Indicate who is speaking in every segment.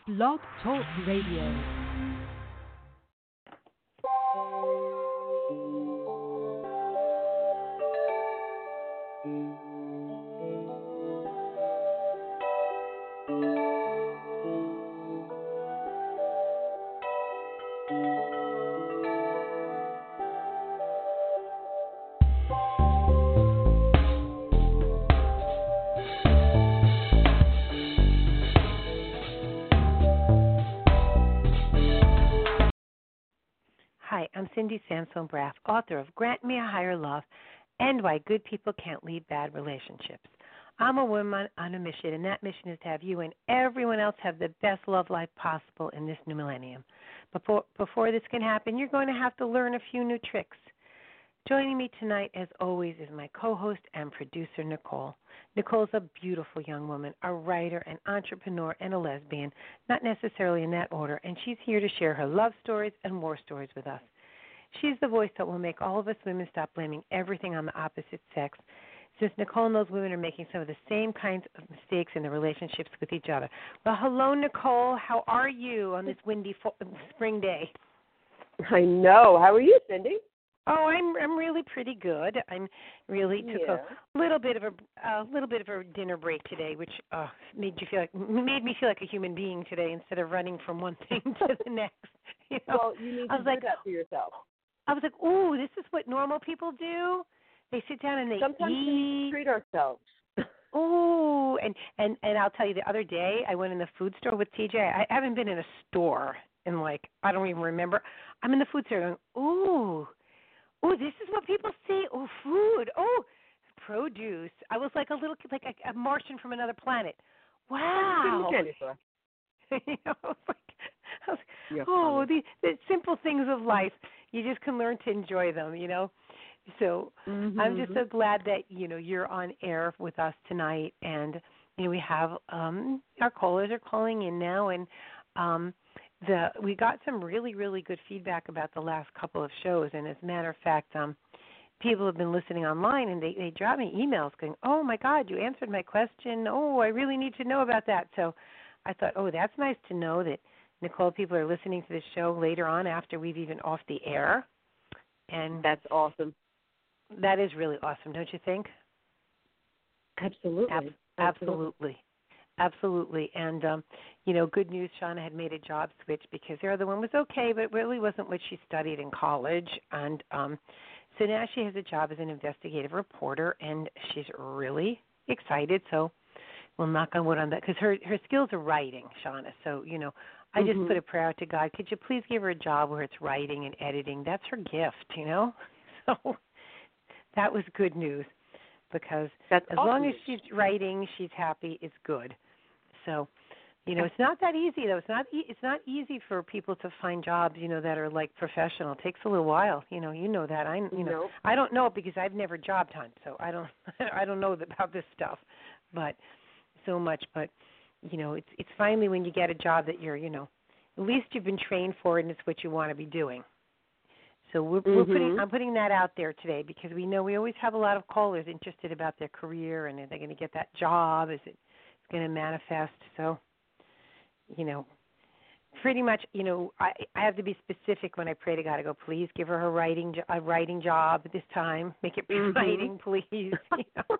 Speaker 1: Blog Talk Radio. Hi, I'm Cindy Sansone Braff, author of Grant Me a Higher Love and Why Good People Can't Lead Bad Relationships. I'm a woman on a mission, and that mission is to have you and everyone else have the best love life possible in this new millennium. Before this can happen, you're going to have to learn a few new tricks. Joining me tonight, as always, is my co-host and producer, Nicole. Nicole's a beautiful young woman, a writer, an entrepreneur, and a lesbian, not necessarily in that order, and she's here to share her love stories and war stories with us. She's the voice that will make all of us women stop blaming everything on the opposite sex, since Nicole knows women are making some of the same kinds of mistakes in their relationships with each other. Well, hello, Nicole. How are you on this windy spring day?
Speaker 2: I know. How are you, Cindy?
Speaker 1: Oh, I'm really pretty good. I'm really took a little bit of a dinner break today, which made me feel like a human being today instead of running from one thing to the next. You know?
Speaker 2: Well, you need to do that for yourself.
Speaker 1: I was like, ooh, this is what normal people do. They sit down and they
Speaker 2: Sometimes
Speaker 1: eat.
Speaker 2: we need to treat ourselves.
Speaker 1: Ooh, and I'll tell you, the other day I went in the food store with TJ. I haven't been in a store in I don't even remember. I'm in the food store going, ooh, this is what people say. Oh, food. Oh, produce. I was like a Martian from another planet. Wow. You know, the simple things of life. You just can learn to enjoy them, you know. So I'm just so glad that, you know, you're on air with us tonight. And, you know, we have our callers are calling in now. And we got some really, really good feedback about the last couple of shows. And as a matter of fact, people have been listening online, and they drop me emails going, oh, my God, you answered my question. Oh, I really need to know about that. So I thought, oh, that's nice to know that, Nicole, people are listening to this show later on after we've even off the air. And
Speaker 2: that's awesome.
Speaker 1: That is really awesome, don't you think?
Speaker 2: Absolutely.
Speaker 1: Absolutely. And, you know, good news, Shauna had made a job switch because her other one was okay, but it really wasn't what she studied in college. And so now she has a job as an investigative reporter, and she's really excited. So we'll knock on wood on that, because her skills are writing, Shauna. So, you know, I just put a prayer out to God. Could you please give her a job where it's writing and editing? That's her gift, you know? So that was good news, because as long as she's writing, she's happy, it's good. So, you know, it's not that easy, though. It's not easy for people to find jobs, you know, that are like professional. It takes a little while. You know that. I don't know it because I've never job hunt, so I don't know about this stuff, but so much. But you know, it's finally when you get a job that you're, you know, at least you've been trained for it and it's what you want to be doing. So I'm putting that out there today, because we know we always have a lot of callers interested about their career, and are they going to get that job? Is it going to manifest? So, you know, pretty much, you know, I have to be specific when I pray to God. I go, please give her a writing job this time. Make it writing, please. You know?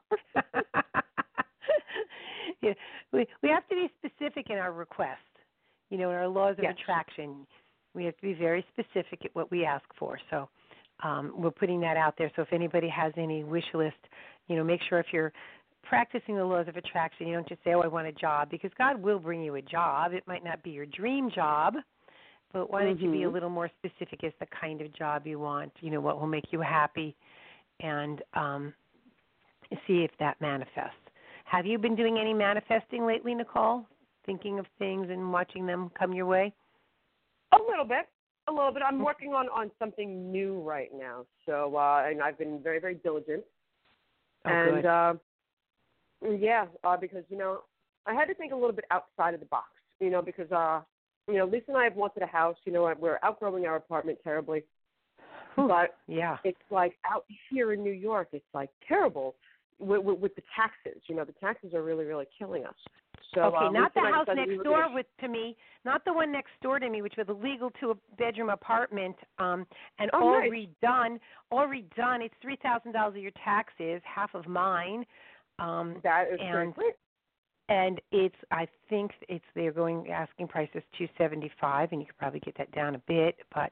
Speaker 1: Yeah, we have to be specific in our request. You know, in our laws of attraction, we have to be very specific at what we ask for. So we're putting that out there. So if anybody has any wish list, you know, make sure if you're practicing the laws of attraction, you don't just say, oh, I want a job, because God will bring you a job. It might not be your dream job, but why don't you be a little more specific as the kind of job you want, you know, what will make you happy, and see if that manifests. Have you been doing any manifesting lately, Nicole? Thinking of things and watching them come your way?
Speaker 2: A little bit. I'm working on something new right now. So, and I've been very, very diligent.
Speaker 1: Good.
Speaker 2: Because, you know, I had to think a little bit outside of the box, you know, because, you know, Lisa and I have wanted a house. You know, we're outgrowing our apartment terribly. But it's like out here in New York, it's like terrible with the taxes. You know, the taxes are really, really killing us. So,
Speaker 1: okay, not the house next door to me, not the one next door to me, which was a legal two-bedroom apartment, and all
Speaker 2: nice.
Speaker 1: redone. All redone. It's $3,000 of your taxes, half of mine.
Speaker 2: That is great.
Speaker 1: And I think they're asking price is $275, and you could probably get that down a bit, but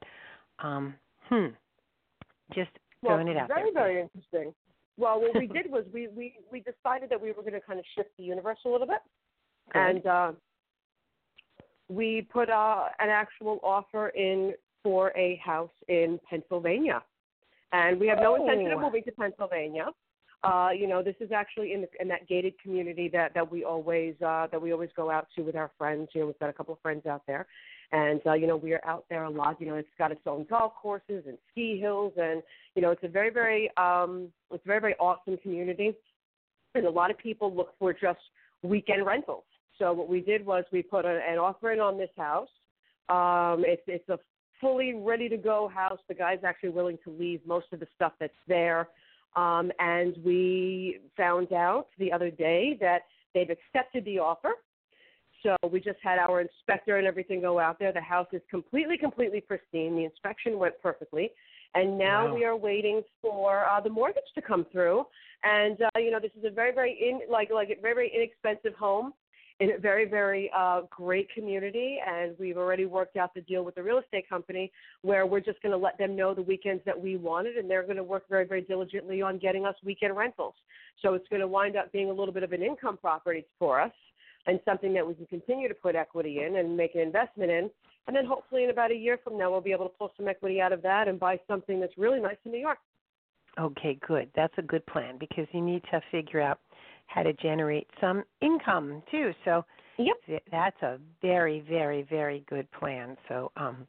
Speaker 1: just throwing it out there.
Speaker 2: Very, very interesting. Well, what we did was we decided that we were going to kind of shift the universe a little bit.
Speaker 1: Good.
Speaker 2: And we put an actual offer in for a house in Pennsylvania. And we have no intention of moving to Pennsylvania. This is actually in that gated community that we always go out to with our friends. We've got a couple of friends out there. And, we are out there a lot. It's got its own golf courses and ski hills. And, it's a very, very, very awesome community. And a lot of people look for just weekend rentals. So what we did was we put an offer in on this house. It's a fully ready-to-go house. The guy's actually willing to leave most of the stuff that's there. And we found out the other day that they've accepted the offer. So we just had our inspector and everything go out there. The house is completely pristine. The inspection went perfectly. And now we are waiting for the mortgage to come through. And, this is a very, very, very inexpensive home in a very, very great community. And we've already worked out the deal with the real estate company where we're just going to let them know the weekends that we wanted, and they're going to work very, very diligently on getting us weekend rentals. So it's going to wind up being a little bit of an income property for us and something that we can continue to put equity in and make an investment in. And then hopefully in about a year from now, we'll be able to pull some equity out of that and buy something that's really nice in New York.
Speaker 1: Okay, good. That's a good plan because you need to figure out how to generate some income too. So that's a very, very, very good plan. So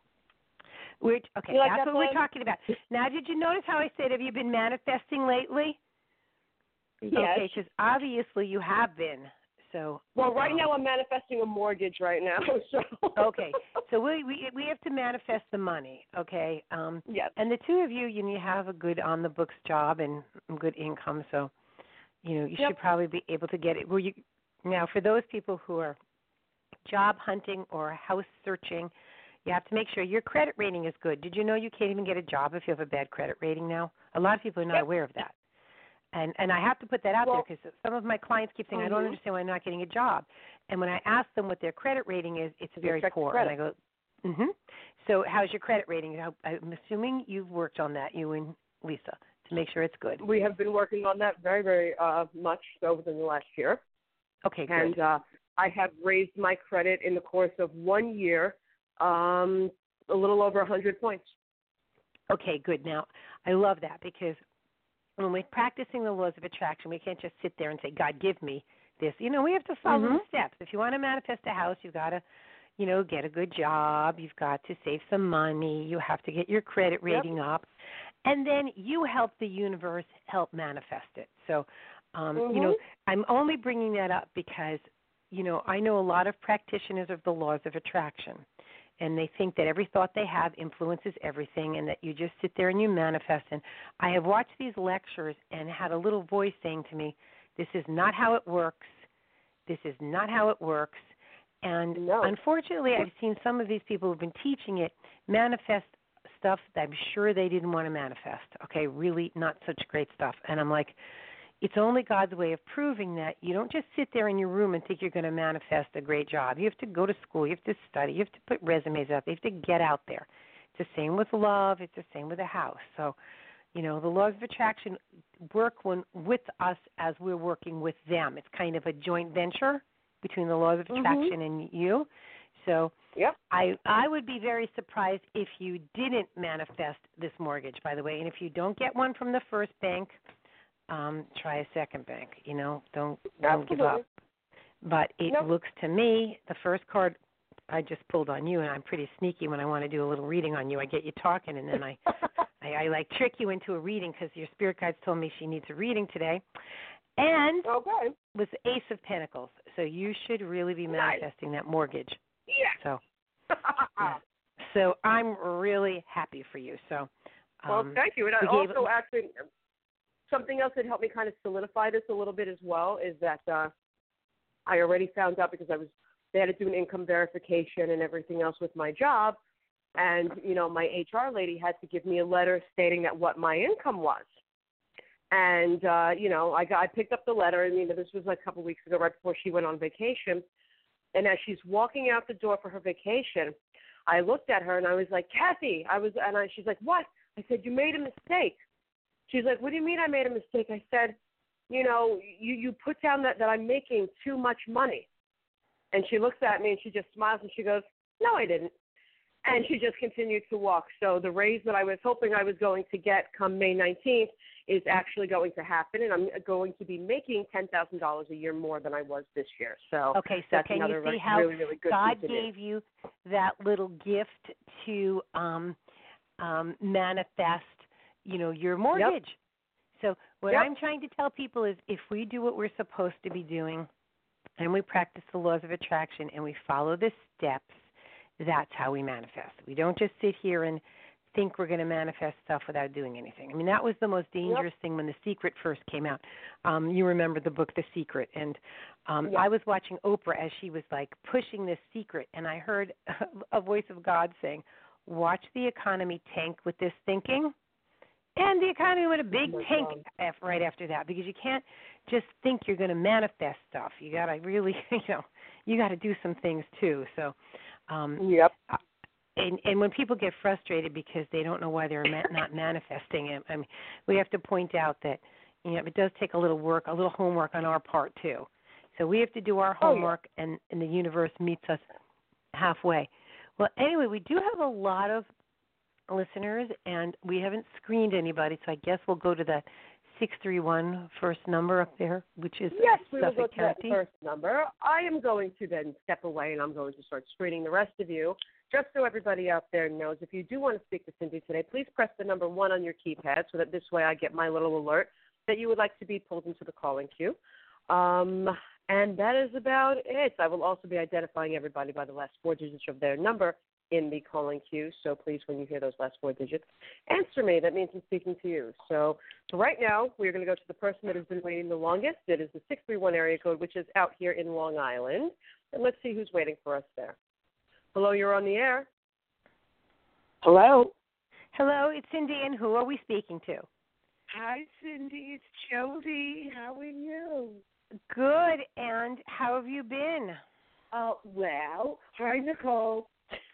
Speaker 1: that's what we're talking about. Now, did you notice how I said, have you been manifesting lately?
Speaker 2: Yes.
Speaker 1: Okay, because obviously you have been. So
Speaker 2: right now I'm manifesting a mortgage right now. So
Speaker 1: okay, so we have to manifest the money. Okay.
Speaker 2: Yes.
Speaker 1: And the two of you have a good on the books job and good income. So you should probably be able to get it. Now for those people who are job hunting or house searching, you have to make sure your credit rating is good. Did you know you can't even get a job if you have a bad credit rating now? A lot of people are not aware of that. And I have to put that out there because some of my clients keep saying, I don't understand why I'm not getting a job. And when I ask them what their credit rating is, it's very poor.
Speaker 2: Credit.
Speaker 1: And I go, So how's your credit rating? I'm assuming you've worked on that, you and Lisa, to make sure it's good.
Speaker 2: We have been working on that very, very much so within the last year.
Speaker 1: Okay, good.
Speaker 2: And I have raised my credit in the course of 1 year a little over 100 points.
Speaker 1: Okay, good. Now, I love that because when we're practicing the laws of attraction, we can't just sit there and say, God, give me this. We have to follow the steps. If you want to manifest a house, you've got to, get a good job. You've got to save some money. You have to get your credit rating up. And then you help the universe help manifest it. So, I'm only bringing that up because, I know a lot of practitioners of the laws of attraction. And they think that every thought they have influences everything and that you just sit there and you manifest. And I have watched these lectures and had a little voice saying to me, this is not how it works. This is not how it works. And unfortunately, I've seen some of these people who've been teaching it manifest stuff that I'm sure they didn't want to manifest. Okay, really not such great stuff. And I'm like, it's only God's way of proving that you don't just sit there in your room and think you're going to manifest a great job. You have to go to school. You have to study. You have to put resumes out there. You have to get out there. It's the same with love. It's the same with a house. So, the laws of attraction work with us as we're working with them. It's kind of a joint venture between the laws of attraction and you. So I would be very surprised if you didn't manifest this mortgage, by the way. And if you don't get one from the first bank, try a second bank. Don't give up. But it looks to me, the first card I just pulled on you, and I'm pretty sneaky when I want to do a little reading on you. I get you talking, and then I like trick you into a reading because your spirit guides told me she needs a reading today. And with the Ace of Pentacles, so you should really be manifesting that mortgage.
Speaker 2: Yeah.
Speaker 1: So I'm really happy for you. So.
Speaker 2: Thank you. And I also actually. Something else that helped me kind of solidify this a little bit as well is that I already found out because they had to do an income verification and everything else with my job. And, my HR lady had to give me a letter stating that what my income was. And, I picked up the letter, and, this was like a couple of weeks ago, right before she went on vacation. And as she's walking out the door for her vacation, I looked at her and I was like, Kathy, she's like, what? I said, you made a mistake. She's like, what do you mean I made a mistake? I said, you put down that I'm making too much money. And she looks at me and she just smiles and she goes, no, I didn't. And she just continued to walk. So the raise that I was hoping I was going to get come May 19th is actually going to happen, and I'm going to be making $10,000 a year more than I was this year. So
Speaker 1: okay, so
Speaker 2: that's
Speaker 1: can
Speaker 2: another
Speaker 1: you see how
Speaker 2: really, really good
Speaker 1: God gave you that little gift to manifest, your mortgage?
Speaker 2: Yep.
Speaker 1: So what I'm trying to tell people is if we do what we're supposed to be doing and we practice the laws of attraction and we follow the steps, that's how we manifest. We don't just sit here and think we're going to manifest stuff without doing anything. I mean, that was the most dangerous thing when The Secret first came out. You remember the book The Secret. And I was watching Oprah as she was, like, pushing this secret, and I heard a voice of God saying, watch the economy tank with this thinking. And the economy went a big tank right after that, because you can't just think you're going to manifest stuff. You got to really, you got to do some things too. So, and when people get frustrated because they don't know why they're not manifesting it, I mean, we have to point out that it does take a little work, a little homework on our part too. So we have to do our homework, and the universe meets us halfway. Well, anyway, we do have a lot of listeners, and we haven't screened anybody, so I guess we'll go to the 631 first number up there, which is
Speaker 2: we will go to that first number. I am going to then step away, and I'm going to start screening the rest of you. Just so everybody out there knows, if you do want to speak to Cindy today, please press the number 1 on your keypad so that this way I get my little alert that you would like to be pulled into the calling queue. And that is about it. I will also be identifying everybody by the last 4 digits of their number in the calling queue. So please, when you hear those last 4 digits, answer me. That means I'm speaking to you. So right now, we're going to go to the person that has been waiting the longest. It is the 631 area code, which is out here in Long Island. And let's see who's waiting for us there. Hello, you're on the air.
Speaker 3: Hello.
Speaker 1: Hello, it's Cindy, and who are we speaking to?
Speaker 3: Hi, Cindy. It's Jody. How are you?
Speaker 1: Good, and how have you been?
Speaker 3: Well, hi, Nicole.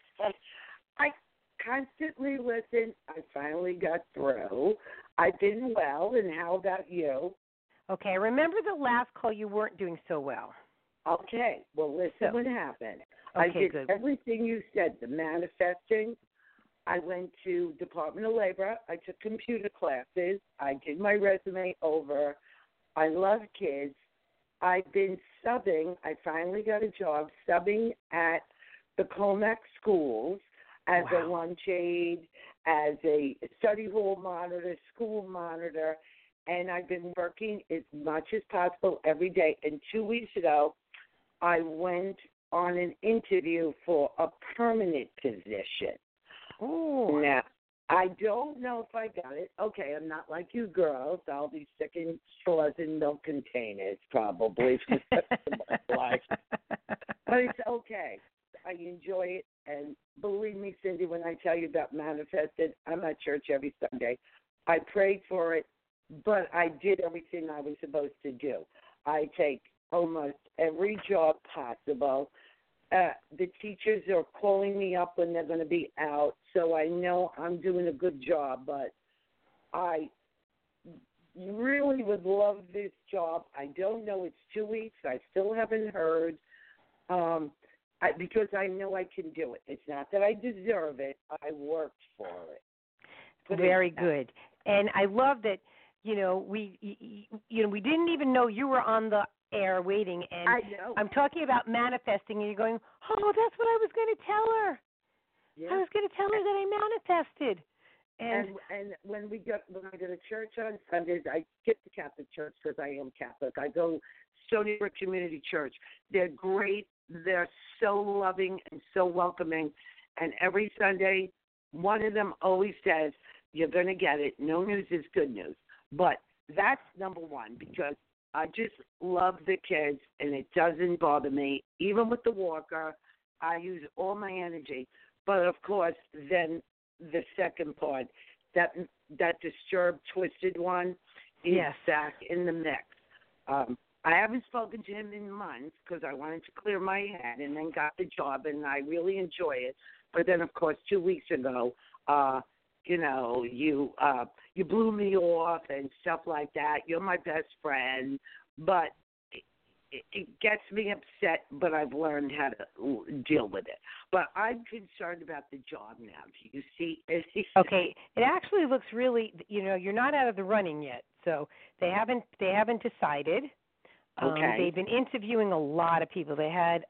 Speaker 3: I constantly listen. I finally got through. I've been well, and how about you?
Speaker 1: Okay, I remember the last call you weren't doing so well.
Speaker 3: Okay, well, listen what happened.
Speaker 1: Okay,
Speaker 3: I did
Speaker 1: good.
Speaker 3: everything you said, the manifesting. I went to Department of Labor. I took computer classes. I did my resume over. I love kids. I've been subbing. I finally got a job subbing at the Colmac schools as a lunch aide, as a study hall monitor, school monitor, and I've been working as much as possible every day. And 2 weeks ago, I went on an interview for a permanent position.
Speaker 1: Oh.
Speaker 3: Now, I don't know if I got it. Okay, I'm not like you girls. I'll be sticking straws in milk containers probably for the rest of my life. But it's okay. I enjoy it. And believe me, Cindy, when I tell you about manifested, I'm at church every Sunday. I prayed for it, but I did everything I was supposed to do. I take almost every job possible. The teachers are calling me up when they're going to be out, so I know I'm doing a good job, but I really would love this job. I don't know. It's 2 weeks. I still haven't heard because I know I can do it. It's not that I deserve it. I worked for it.
Speaker 1: Very good. And I love that, we didn't even know you were on the air waiting, and
Speaker 3: I know.
Speaker 1: I'm talking about manifesting, and you're going, oh, that's what I was going to tell her. Yeah. I was going to tell her that I manifested.
Speaker 3: And when I go to church on Sundays, I skip the Catholic church because I am Catholic. I go Stony Brook Community Church. They're great. They're so loving and so welcoming. And every Sunday, one of them always says, you're going to get it. No news is good news. But that's number one, because I just love the kids, and it doesn't bother me. Even with the walker, I use all my energy. But, of course, then the second part, that disturbed, twisted one is back in the mix. I haven't spoken to him in months because I wanted to clear my head and then got the job, and I really enjoy it. But then, of course, 2 weeks ago, you blew me off and stuff like that. You're my best friend, but it gets me upset, but I've learned how to deal with it. But I'm concerned about the job now. Do you see anything?
Speaker 1: Okay, it actually looks really, you're not out of the running yet. So they haven't decided.
Speaker 3: Okay.
Speaker 1: They've been interviewing a lot of people. They had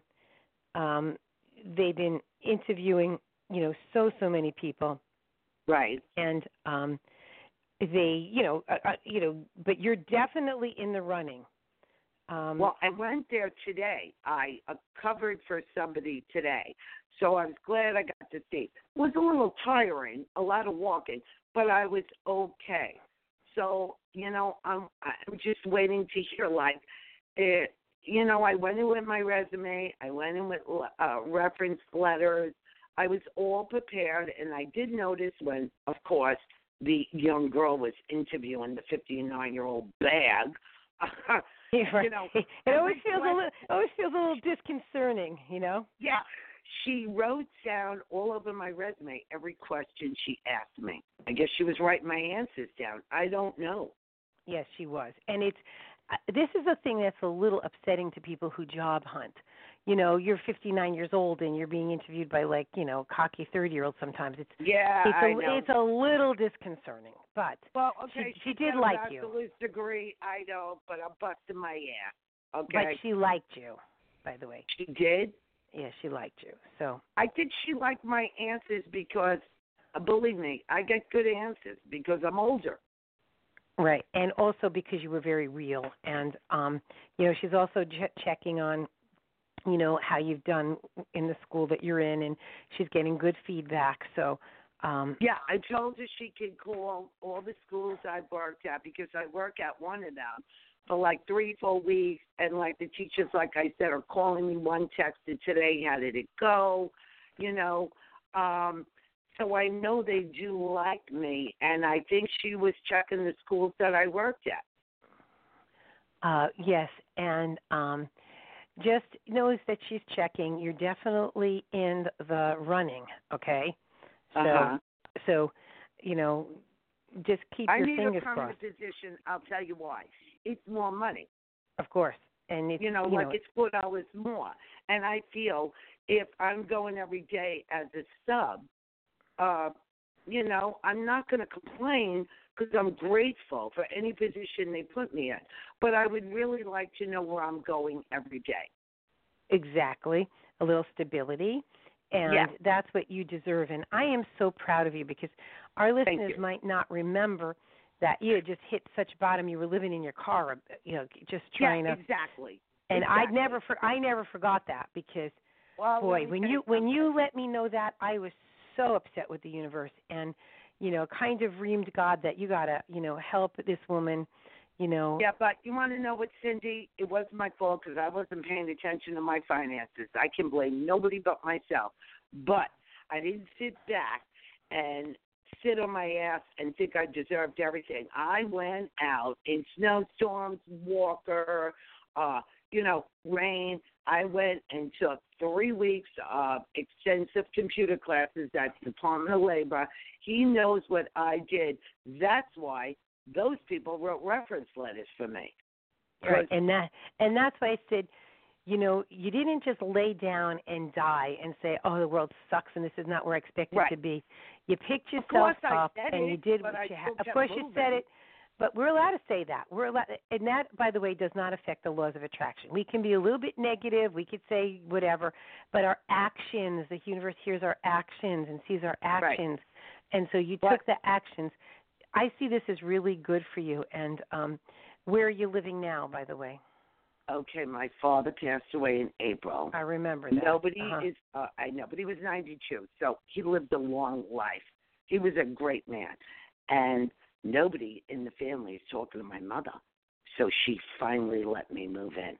Speaker 1: they've been interviewing, so many people.
Speaker 3: Right.
Speaker 1: And but you're definitely in the running.
Speaker 3: Well, I went there today. I covered for somebody today, so I was glad I got to see. It was a little tiring, a lot of walking, but I was okay. So, I'm just waiting to hear, I went in with my resume. I went in with reference letters. I was all prepared, and I did notice when, of course, the young girl was interviewing the 59-year-old bag.
Speaker 1: It always feels a little disconcerting,
Speaker 3: Yeah. She wrote down all over my resume every question she asked me. I guess she was writing my answers down. I don't know.
Speaker 1: Yes, she was. And this is a thing that's a little upsetting to people who job hunt. You're 59 years old and you're being interviewed by cocky 30-year-olds sometimes. It's a little disconcerting. But she did like you.
Speaker 3: Bachelor's degree, I know, but I'm busting my ass. Okay.
Speaker 1: But she liked you, by the way.
Speaker 3: She did?
Speaker 1: Yeah, she liked you. So
Speaker 3: I think she liked my answers because, believe me, I get good answers because I'm older.
Speaker 1: Right, and also because you were very real. And, she's also checking on, how you've done in the school that you're in, and she's getting good feedback. So,
Speaker 3: yeah, I told her she could call all the schools I've worked at because I work at one of them for 3-4 weeks, and the teachers, like I said, are calling me. One texted today, how did it go? So I know they do like me, and I think she was checking the schools that I worked at.
Speaker 1: Yes, and just knows that she's checking. You're definitely in the running, okay? So, just keep your fingers crossed.
Speaker 3: I need a permanent position. I'll tell you why. It's more money.
Speaker 1: Of course. And it's,
Speaker 3: it's $4 more. And I feel if I'm going every day as a sub, I'm not going to complain because I'm grateful for any position they put me in. But I would really like to know where I'm going every day.
Speaker 1: Exactly. A little stability. And that's what you deserve. And I am so proud of you because our listeners might not remember that you had just hit such bottom. You were living in your car, just trying to.
Speaker 3: Exactly.
Speaker 1: And I never forgot that because, boy, when you let me know that, I was so upset with the universe and, kind of reamed God that you gotta, help this woman,
Speaker 3: Yeah, but you want to know what, Cindy? It wasn't my fault because I wasn't paying attention to my finances. I can blame nobody but myself. But I didn't sit back and sit on my ass and think I deserved everything. I went out in snowstorms, walker, rain. I went and took 3 weeks of extensive computer classes at the Department of Labor. He knows what I did. That's why those people wrote reference letters for me.
Speaker 1: Right, and that's why I said, you didn't just lay down and die and say, oh, the world sucks and this is not where I expected to be. You picked yourself up and you did what you had. Of course you said it, but we're allowed to say that. And that, by the way, does not affect the laws of attraction. We can be a little bit negative. We could say whatever, but our actions, the universe hears our actions and sees our actions. Right. And so you took the actions. I see this as really good for you. And where are you living now, by the way?
Speaker 3: Okay, my father passed away in April.
Speaker 1: I remember that.
Speaker 3: Nobody is. I know, but he was 92, so he lived a long life. He was a great man, and nobody in the family is talking to my mother. So she finally let me move in.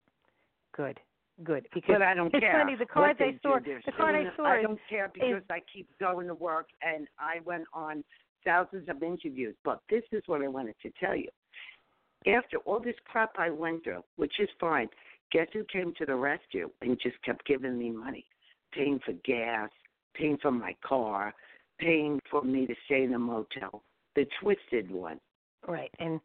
Speaker 1: Good. Because
Speaker 3: but I don't care.
Speaker 1: Funny, the card I saw.
Speaker 3: I don't care because I keep going to work, and I went on thousands of interviews. But this is what I wanted to tell you. After all this crap I went through, which is fine, guess who came to the rescue and just kept giving me money, paying for gas, paying for my car, paying for me to stay in a motel. The Twisted one.
Speaker 1: Right, and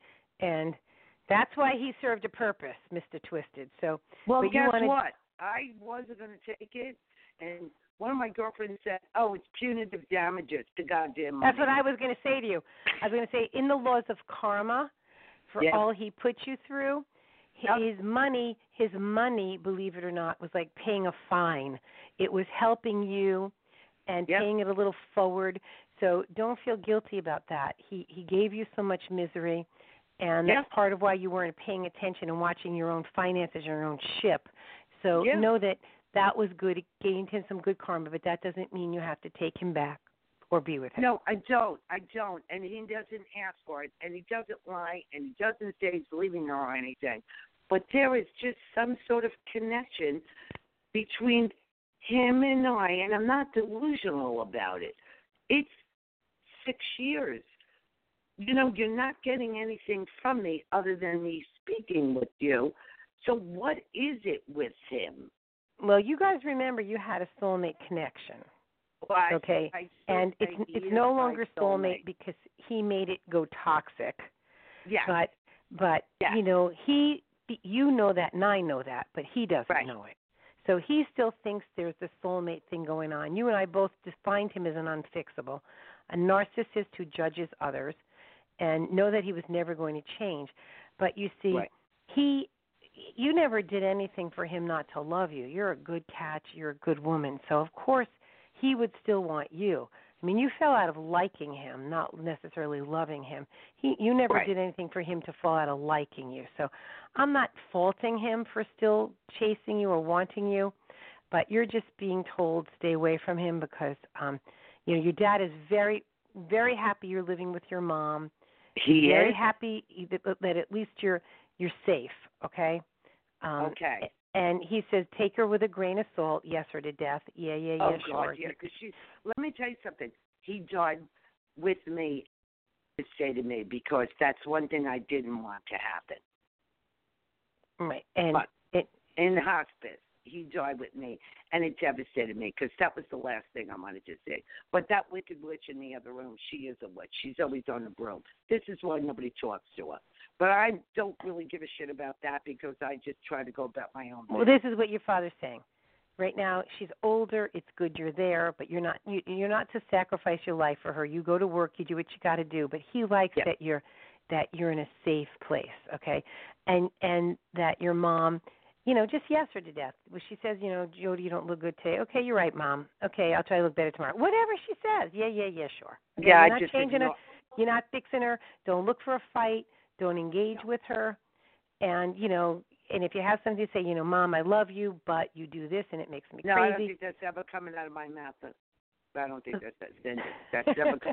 Speaker 1: that's why he served a purpose, Mr. Twisted. So,
Speaker 3: well,
Speaker 1: but
Speaker 3: guess
Speaker 1: you wanted...
Speaker 3: what? I wasn't going to take it, and one of my girlfriends said, "Oh, it's punitive damages to goddamn money."
Speaker 1: That's what I was going to say to you. I was going to say, in the laws of karma, for all he put you through, his money, believe it or not, was like paying a fine. It was helping you and paying it a little forward. So don't feel guilty about that. He gave you so much misery, and that's part of why you weren't paying attention and watching your own finances, your own ship. So know that was good. It gained him some good karma, but that doesn't mean you have to take him back or be with him.
Speaker 3: No, I don't. And he doesn't ask for it, and he doesn't lie, and he doesn't say he's leaving her or anything. But there is just some sort of connection between him and I, and I'm not delusional about it. It's 6 years. You know, you're not getting anything from me other than me speaking with you. So what is it with him?
Speaker 1: Well, you guys remember you had a soulmate connection.
Speaker 3: Well,
Speaker 1: okay, and it's no longer soulmate because he made it go toxic.
Speaker 3: Yeah.
Speaker 1: But you know, you know that and I know that, but he doesn't know it. So he still thinks there's this soulmate thing going on. You and I both defined him as an unfixable, a narcissist who judges others, and know that he was never going to change. But you see, you never did anything for him not to love you. You're a good catch. You're a good woman. So, of course, he would still want you. I mean, you fell out of liking him, not necessarily loving him. You never did anything for him to fall out of liking you. So I'm not faulting him for still chasing you or wanting you, but you're just being told stay away from him because, you know, your dad is very, very happy you're living with your mom.
Speaker 3: He
Speaker 1: very
Speaker 3: is?
Speaker 1: happy that at least you're safe, okay?
Speaker 3: Okay.
Speaker 1: And he says, take her with a grain of salt, yes or to death. Yeah,
Speaker 3: God,
Speaker 1: sure.
Speaker 3: Yeah, because let me tell you something. He died with me to say to me because that's one thing I didn't want to happen.
Speaker 1: Right. And
Speaker 3: in hospice, he died with me, and it devastated me because that was the last thing I wanted to say. But that wicked witch in the other room, she is a witch. She's always on the broom. This is why nobody talks to her. But I don't really give a shit about that because I just try to go about my own business.
Speaker 1: Well, this is what your father's saying. Right now, she's older. It's good you're there, but you're not to sacrifice your life for her. You go to work. You do what you got to do. But he likes that you're in a safe place, okay? And that your mom, you know, just yes or to death. When she says, you know, Jody, you don't look good today. Okay, you're right, Mom. Okay, I'll try to look better tomorrow. Whatever she says. Yeah, sure. Okay?
Speaker 3: Yeah,
Speaker 1: you're not changing her. You're not fixing her. Don't look for a fight. Don't engage with her. And, you know, and if you have something to say, you know, Mom, I love you, but you do this and it makes me crazy.
Speaker 3: No, I don't think that's ever coming out of my mouth. I don't think that's ever coming.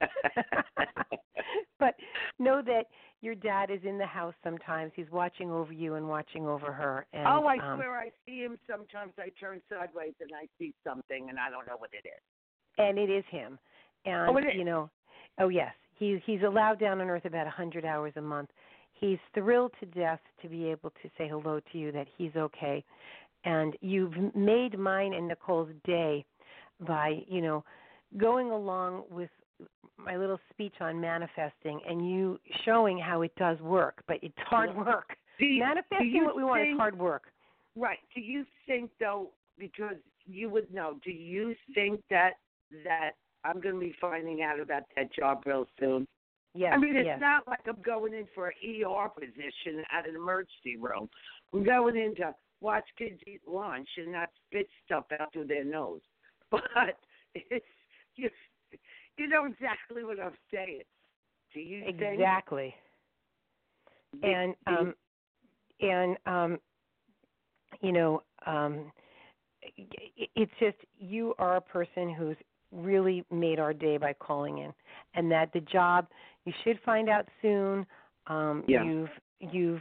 Speaker 1: But know that your dad is in the house sometimes. He's watching over you and watching over her. And,
Speaker 3: I swear I see him sometimes. I turn sideways and I see something and I don't know what it is.
Speaker 1: And it is him. And, you know, yes. He's allowed down on earth about 100 hours a month. He's thrilled to death to be able to say hello to you, that he's okay. And you've made mine and Nicole's day by, you know, going along with my little speech on manifesting and you showing how it does work, but it's hard work. Manifesting what we want is hard work.
Speaker 3: Right. Do you think, though, because you would know, do you think that I'm going to be finding out about that job real soon?
Speaker 1: Yes.
Speaker 3: I mean, it's not like I'm going in for an ER position at an emergency room. I'm going in to watch kids eat lunch and not spit stuff out through their nose. But it's you know exactly what I'm saying. Do you think?
Speaker 1: Exactly. And you know, it's just you are a person who's really made our day by calling in, and that the job you should find out soon. You've you've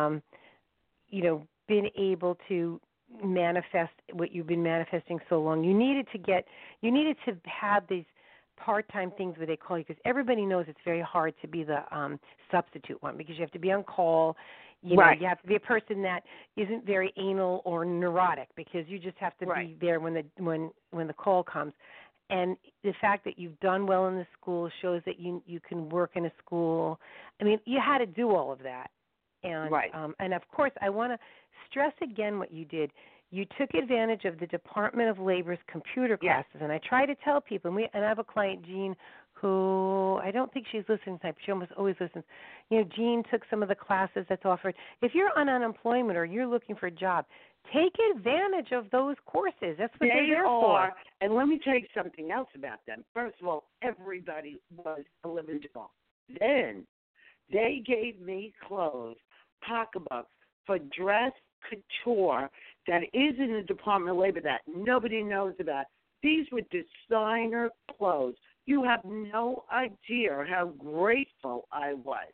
Speaker 1: been able to manifest what you've been manifesting so long. You needed to have these part-time things where they call you, because everybody knows it's very hard to be the substitute one, because you have to be on call. You have to be a person that isn't very anal or neurotic, because you just have to be there when the call comes. And the fact that you've done well in the school shows that you can work in a school. I mean, you had to do all of that. And and of course, I want to stress again what you did. You took advantage of the Department of Labor's computer classes, and I try to tell people. And I have a client, Jean, who I don't think she's listening tonight, but she almost always listens. Jean took some of the classes that's offered. If you're on unemployment or you're looking for a job, take advantage of those courses. That's what they're there for.
Speaker 3: And let me tell you something else about them. First of all, everybody was a living doll. Then they gave me clothes, pocketbooks, for dress couture that is in the Department of Labor that nobody knows about. These were designer clothes. You have no idea how grateful I was.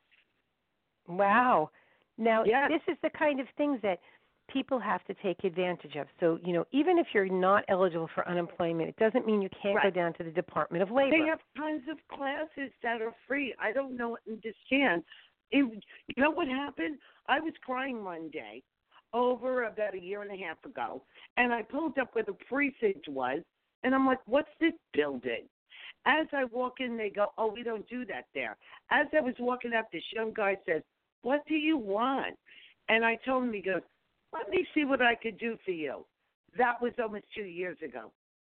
Speaker 1: Wow. Now, this is the kind of things that people have to take advantage of. So, even if you're not eligible for unemployment, it doesn't mean you can't go down to the Department of Labor.
Speaker 3: They have tons of classes that are free. I don't understand. You know what happened? I was crying one day over about a year and a half ago, and I pulled up where the precinct was, and I'm like, what's this building? As I walk in, they go, oh, we don't do that there. As I was walking up, this young guy says, what do you want? And I told him, he goes, let me see what I could do for you. That was almost 2 years ago.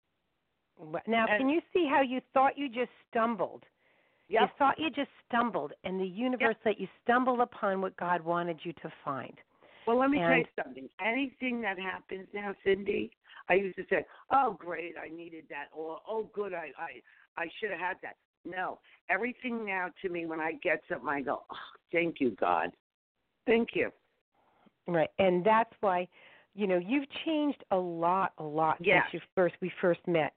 Speaker 1: Now, can you see how you thought you just stumbled?
Speaker 3: Yep.
Speaker 1: You thought you just stumbled, and the universe let you stumble upon what God wanted you to find.
Speaker 3: Well, let me tell you something. Anything that happens now, Cindy, I used to say, oh, great, I needed that, or, oh, good, I should have had that. No, everything now to me, when I get something, I go, oh, thank you, God. Thank you.
Speaker 1: Right, and that's why, you've changed a lot since we first met.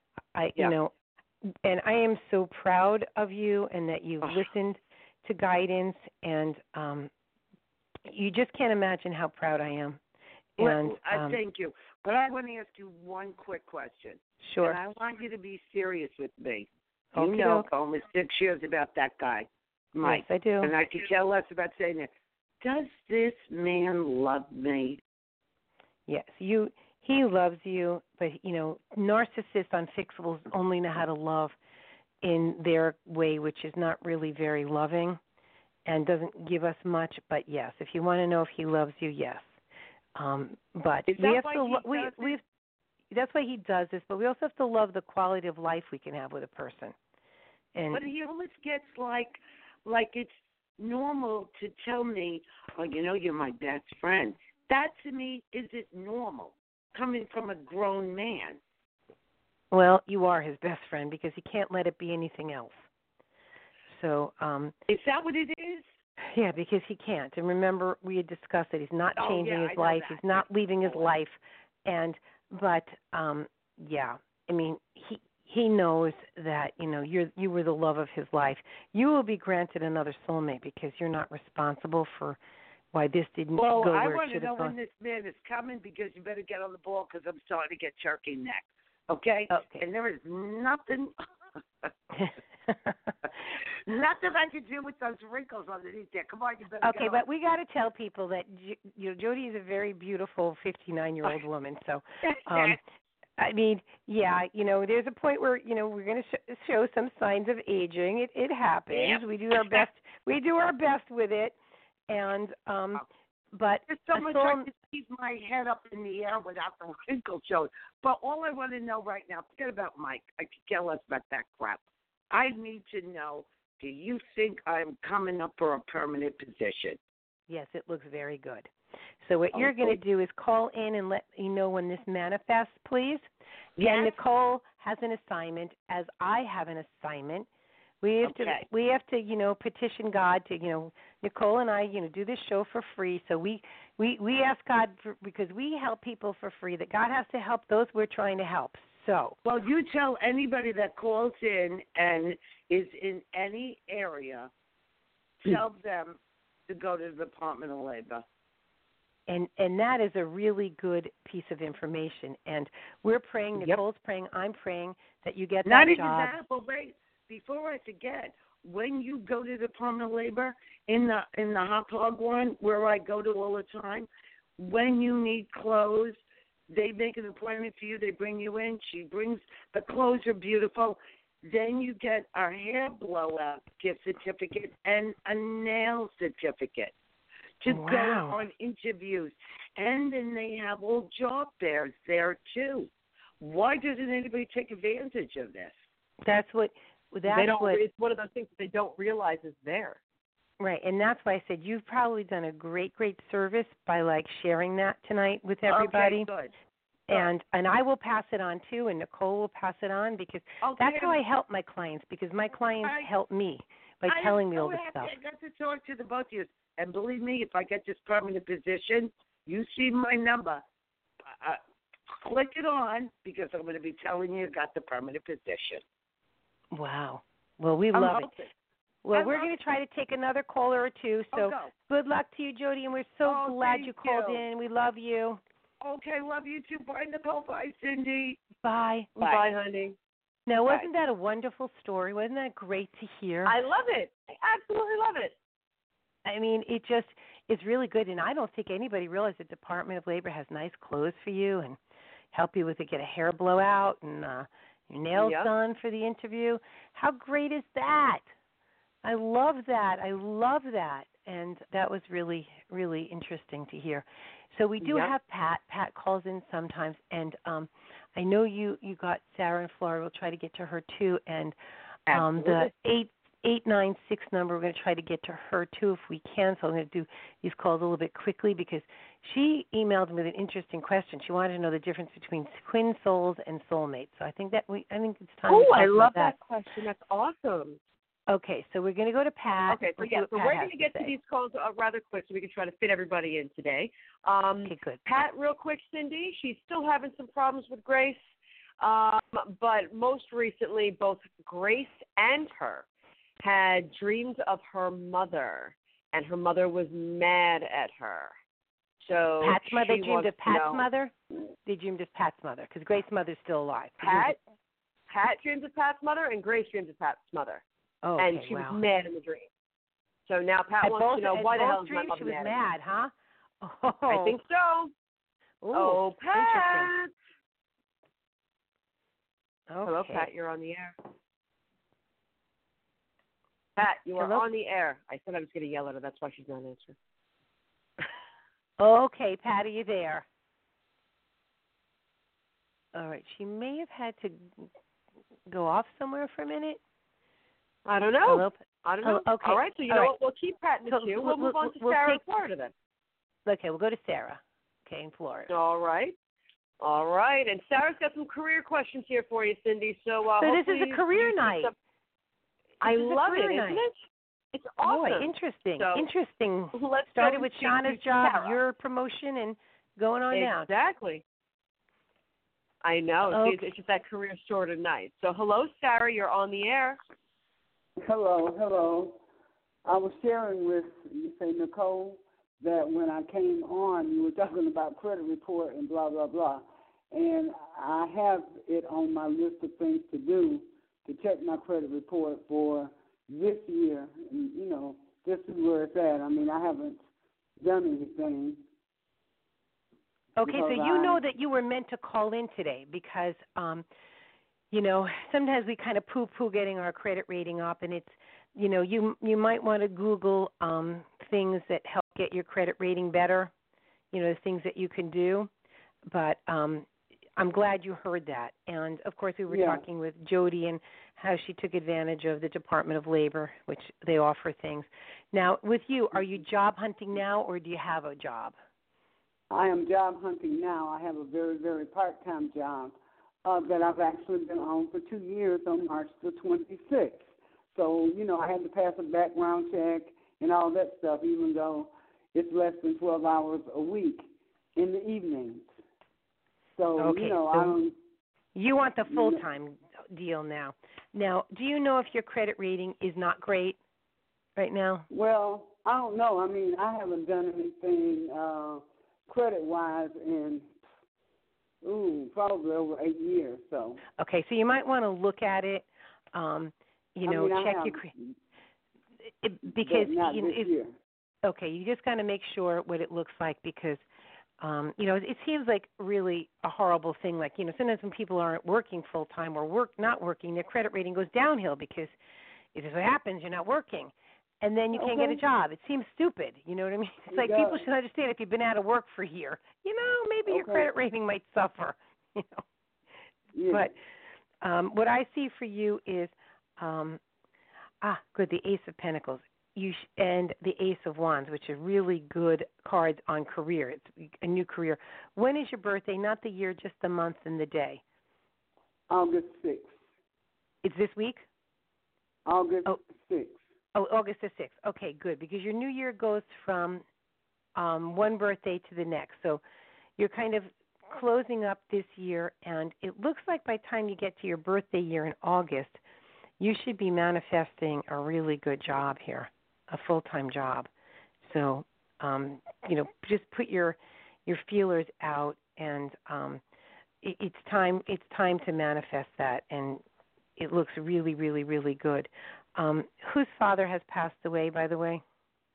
Speaker 1: And I am so proud of you, and that you've listened to guidance, and you just can't imagine how proud I am. And
Speaker 3: thank you. But I want to ask you one quick question.
Speaker 1: Sure.
Speaker 3: And I want you to be serious with me.
Speaker 1: Okay.
Speaker 3: You know almost 6 years about that guy, Mike.
Speaker 1: Yes, I do.
Speaker 3: And I could care less about saying it. Does this man love me?
Speaker 1: Yes, he loves you, but, narcissists, unfixables only know how to love in their way, which is not really very loving and doesn't give us much. But, yes, if you want to know if he loves you, yes. But
Speaker 3: is
Speaker 1: we
Speaker 3: that
Speaker 1: have to. That's why he does this. But we also have to love the quality of life we can have with a person.
Speaker 3: But he almost gets like it's normal to tell me, oh, you're my best friend. That to me isn't normal, coming from a grown man.
Speaker 1: Well, you are his best friend because he can't let it be anything else. So,
Speaker 3: is that what it is?
Speaker 1: Yeah, because he can't. And remember, we had discussed that he's not changing his life. He's not leaving his life. But I mean, he knows that, you were the love of his life. You will be granted another soulmate because you're not responsible for why this didn't go where it should have gone. Well, I want to know
Speaker 3: when this man is coming, because you better get on the ball, because I'm starting to get turkey neck. Okay? And there is nothing nothing I can do with those wrinkles underneath there. Come on, you better
Speaker 1: Okay, but we got to tell people that Jody is a very beautiful 59-year-old woman. So, I mean, there's a point where, we're going to show some signs of aging. It happens.
Speaker 3: Yep.
Speaker 1: We do our best. We do our best with it. And but
Speaker 3: there's so much I can keep my head up in the air without the wrinkles showing. But all I want to know right now, forget about Mike. I could care less about that crap. I need to know, do you think I'm coming up for a permanent position?
Speaker 1: Yes, it looks very good. So what you're going to do is call in and let me know when this manifests, please.
Speaker 3: Yes.
Speaker 1: And Nicole has an assignment, as I have an assignment. We have to petition God to, Nicole and I, do this show for free. So we ask God because we help people for free, that God has to help those we're trying to help. So.
Speaker 3: Well, you tell anybody that calls in and is in any area, tell them to go to the Department of Labor.
Speaker 1: And that is a really good piece of information. And we're praying, Nicole's praying, I'm praying that you get that
Speaker 3: Not even
Speaker 1: job.
Speaker 3: that, but wait, before I forget, when you go to the Department of Labor in the hot dog one where I go to all the time, when you need clothes, they make an appointment for you. They bring you in. She brings the clothes are beautiful. Then you get a hair blowout gift certificate and a nail certificate to go on interviews. And then they have all job fairs there, too. Why doesn't anybody take advantage of this?
Speaker 1: It's
Speaker 2: one of those things that they don't realize is there.
Speaker 1: Right, and that's why I said you've probably done a great service by, sharing that tonight with everybody.
Speaker 3: Okay, good.
Speaker 1: And I will pass it on, too, and Nicole will pass it on because that's how I help my clients, because my clients help me by telling me all this stuff.
Speaker 3: I got to talk to the both of you. And believe me, if I get this permanent position, you see my number. Click it on because I'm going to be telling you got the permanent position.
Speaker 1: Wow. Well, we love it. Well, we're going to try to take another caller or two. So good luck to you, Jody, and we're so glad you called in. We love you.
Speaker 3: Okay, love you too. Bye, Nicole. Bye, Cindy.
Speaker 1: Bye.
Speaker 2: Bye, honey.
Speaker 1: Now, wasn't that a wonderful story? Wasn't that great to hear?
Speaker 2: I love it. I absolutely love it.
Speaker 1: I mean, it's really good, and I don't think anybody realized the Department of Labor has nice clothes for you and help you with get a hair blowout and your nails done for the interview. How great is that? I love that. And that was really, really interesting to hear. So we do have Pat. Pat calls in sometimes, and I know you got Sarah in Florida. We'll try to get to her too, and the 896 number, we're going to try to get to her too if we can. So I'm going to do these calls a little bit quickly because she emailed me with an interesting question. She wanted to know the difference between twin souls and soulmates. So I think it's time to talk about that.
Speaker 2: I love that question. That's awesome.
Speaker 1: Okay, so we're going to go to Pat.
Speaker 2: Okay, so we're going to get to these calls rather quick so we can try to fit everybody in today.
Speaker 1: Okay, good.
Speaker 2: Pat, real quick, Cindy, she's still having some problems with Grace, but most recently both Grace and her had dreams of her mother, and her mother was mad at her. So
Speaker 1: Pat's mother dreamed of Pat's mother? They dreamed of Pat's mother because Grace's mother's still alive.
Speaker 2: Pat dreams of Pat's mother, and Grace dreams of Pat's mother.
Speaker 1: Oh,
Speaker 2: and she was mad in the dream. So now Pat wants to know why the hell is my mother
Speaker 1: she was mad, huh?
Speaker 2: Oh. I think so.
Speaker 1: Ooh,
Speaker 2: Pat.
Speaker 1: Okay.
Speaker 2: Hello, Pat. You're on the air. Pat, you are on the air. I said I was going to yell at her. That's why she's not answering.
Speaker 1: Okay, Pat, are you there? All right. She may have had to go off somewhere for a minute.
Speaker 2: I don't know.
Speaker 1: Hello?
Speaker 2: I don't know.
Speaker 1: Okay.
Speaker 2: All right, so you know what? We'll keep Pat in the queue. We'll move on to Sarah in Florida then.
Speaker 1: Okay, we'll go to Sarah. Okay, in Florida.
Speaker 2: All right. And Sarah's got some career questions here for you, Cindy. So
Speaker 1: this is a career night.
Speaker 2: I love it, isn't it? It's awesome.
Speaker 1: Boy, interesting.
Speaker 2: So,
Speaker 1: interesting.
Speaker 2: Let's
Speaker 1: started with Shauna's job,
Speaker 2: Sarah.
Speaker 1: your promotion, and going on down.
Speaker 2: Exactly. I know.
Speaker 1: Okay.
Speaker 2: It's just that career sort of night. So hello, Sarah. You're on the air.
Speaker 4: Hello. I was sharing with, you say, Nicole, that when I came on, you were talking about credit report and blah, blah, blah. And I have it on my list of things to do to check my credit report for this year. And, this is where it's at. I mean, I haven't done anything.
Speaker 1: Okay, so you know that you were meant to call in today because, sometimes we kind of poo-poo getting our credit rating up, and it's, you might want to Google things that help get your credit rating better, the things that you can do. But I'm glad you heard that. And, of course, we were talking with Jody and how she took advantage of the Department of Labor, which they offer things. Now, with you, are you job hunting now or do you have a job?
Speaker 4: I am job hunting now. I have a very, very part-time job that I've actually been on for 2 years on March the 26th. So, I had to pass a background check and all that stuff, even though it's less than 12 hours a week in the evenings. So,
Speaker 1: okay.
Speaker 4: I don't...
Speaker 1: You want the full-time deal now. Now, do you know if your credit rating is not great right now?
Speaker 4: Well, I don't know. I mean, I haven't done anything credit-wise in, probably over 8 years. So.
Speaker 1: Okay, so you might want to look at it. Check your because
Speaker 4: not this year.
Speaker 1: Okay, you just got to make sure what it looks like because, it seems like really a horrible thing. Like, sometimes when people aren't working full time or not working, their credit rating goes downhill because it is what happens. You're not working, and then you can't get a job. It seems stupid. You know what I mean? It's like people should understand if you've been out of work for a year, maybe your credit rating might suffer.
Speaker 4: Yeah.
Speaker 1: But what I see for you is, the Ace of Pentacles. And the Ace of Wands, which are really good cards on career. It's a new career. When is your birthday? Not the year, just the month and the day.
Speaker 4: August 6th.
Speaker 1: It's this week?
Speaker 4: August 6th.
Speaker 1: Oh, August the 6th. Okay, good, because your new year goes from one birthday to the next. So you're kind of closing up this year, and it looks like by the time you get to your birthday year in August, you should be manifesting a really good job here. A full-time job. So, just put your feelers out, and it's time to manifest that, and it looks really, really, really good. Whose father has passed away, by the way?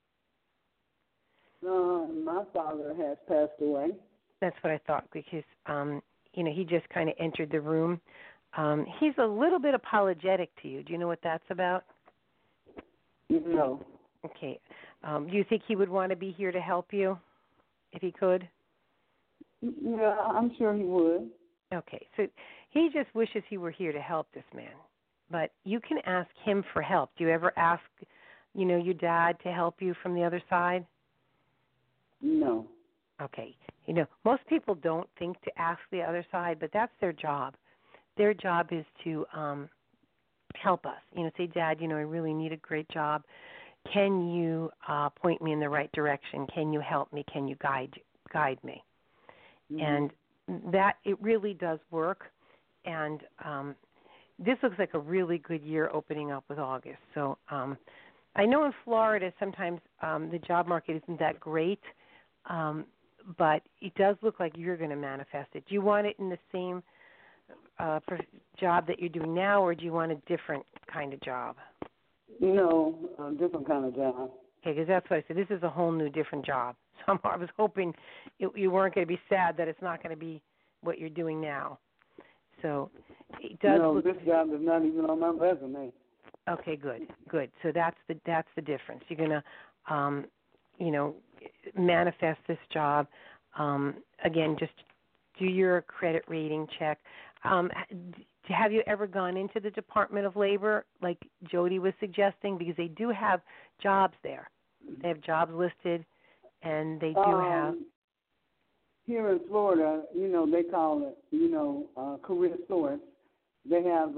Speaker 4: My father has passed away.
Speaker 1: That's what I thought because, he just kind of entered the room. He's a little bit apologetic to you. Do you know what that's about?
Speaker 4: No.
Speaker 1: Okay. Do you think he would want to be here to help you, if he could?
Speaker 4: Yeah, I'm sure he would.
Speaker 1: Okay. So he just wishes he were here to help this man. But you can ask him for help. Do you ever ask, your dad to help you from the other side?
Speaker 4: No.
Speaker 1: Okay. Most people don't think to ask the other side, but that's their job. Their job is to help us. Say, Dad, I really need a great job. Can you point me in the right direction? Can you help me? Can you guide me? Mm-hmm. And that it really does work. And this looks like a really good year opening up with August. So I know in Florida sometimes the job market isn't that great, but it does look like you're going to manifest it. Do you want it in the same job that you're doing now, or do you want a different kind of job?
Speaker 4: No, a different kind of job.
Speaker 1: Okay, because that's what I said. This is a whole new different job. So I was hoping you weren't going to be sad that it's not going to be what you're doing now. So it does.
Speaker 4: No, this job is not even on my resume.
Speaker 1: Okay, good. So that's the difference. You're going to, manifest this job. Again, just do your credit rating check. Have you ever gone into the Department of Labor like Jody was suggesting? Because they do have jobs there. They have jobs listed, and they do have.
Speaker 4: Here in Florida, they call it, Career Source. They have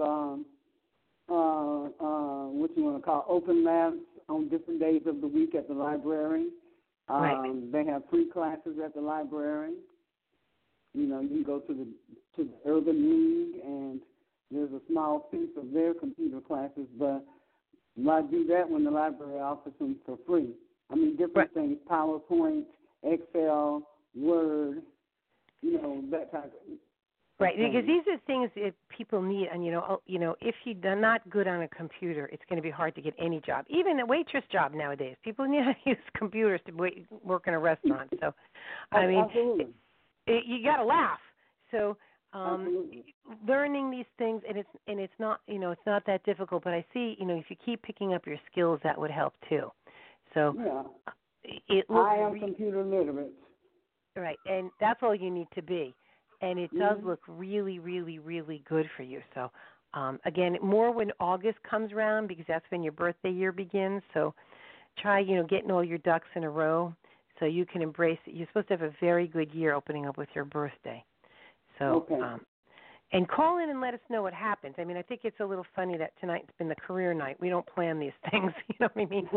Speaker 4: what you want to call open labs on different days of the week at the library.
Speaker 1: Right.
Speaker 4: They have free classes at the library. You can go to the Urban League, and there's a small piece of their computer classes, but why do that when the library offers them for free? I mean, different things, PowerPoint, Excel, Word, that type of.
Speaker 1: Right, because these are things that people need, and if you're not good on a computer, it's going to be hard to get any job, even a waitress job nowadays. People need to use computers to work in a restaurant. So, I mean, you got to laugh. So, learning these things, and it's not it's not that difficult. But I see if you keep picking up your skills, that would help too. So,
Speaker 4: I am computer literate.
Speaker 1: Right, and that's all you need to be. And it does look really, really, really good for you. So, again, more when August comes around because that's when your birthday year begins. So try, getting all your ducks in a row so you can embrace it. You're supposed to have a very good year opening up with your birthday. So, and call in and let us know what happens. I mean, I think it's a little funny that tonight's been the career night. We don't plan these things. You know what I mean?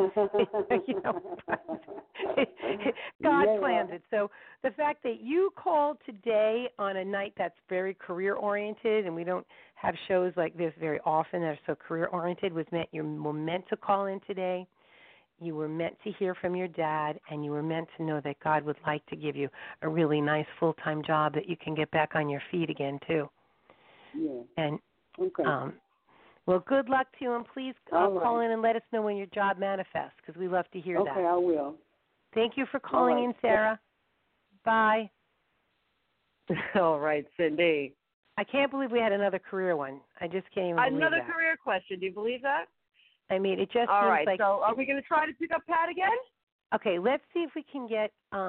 Speaker 1: God plans it. So the fact that you called today on a night that's very career-oriented, and we don't have shows like this very often that are so career-oriented, was meant you were meant to call in today. You were meant to hear from your dad, and you were meant to know that God would like to give you a really nice full-time job that you can get back on your feet again, too.
Speaker 4: Yeah.
Speaker 1: And,
Speaker 4: okay.
Speaker 1: Well, good luck to you, and please call in and let us know when your job manifests, because we love to hear that.
Speaker 4: Okay, I will.
Speaker 1: Thank you for calling in, Sarah. Bye.
Speaker 2: All right, Cindy.
Speaker 1: I can't believe we had another career one. I just can't even believe
Speaker 2: Another
Speaker 1: that.
Speaker 2: career question. Do you believe that?
Speaker 1: I mean, it just
Speaker 2: all
Speaker 1: seems
Speaker 2: right,
Speaker 1: like...
Speaker 2: so are we going to try to pick up Pat again?
Speaker 1: Okay, let's see if we can get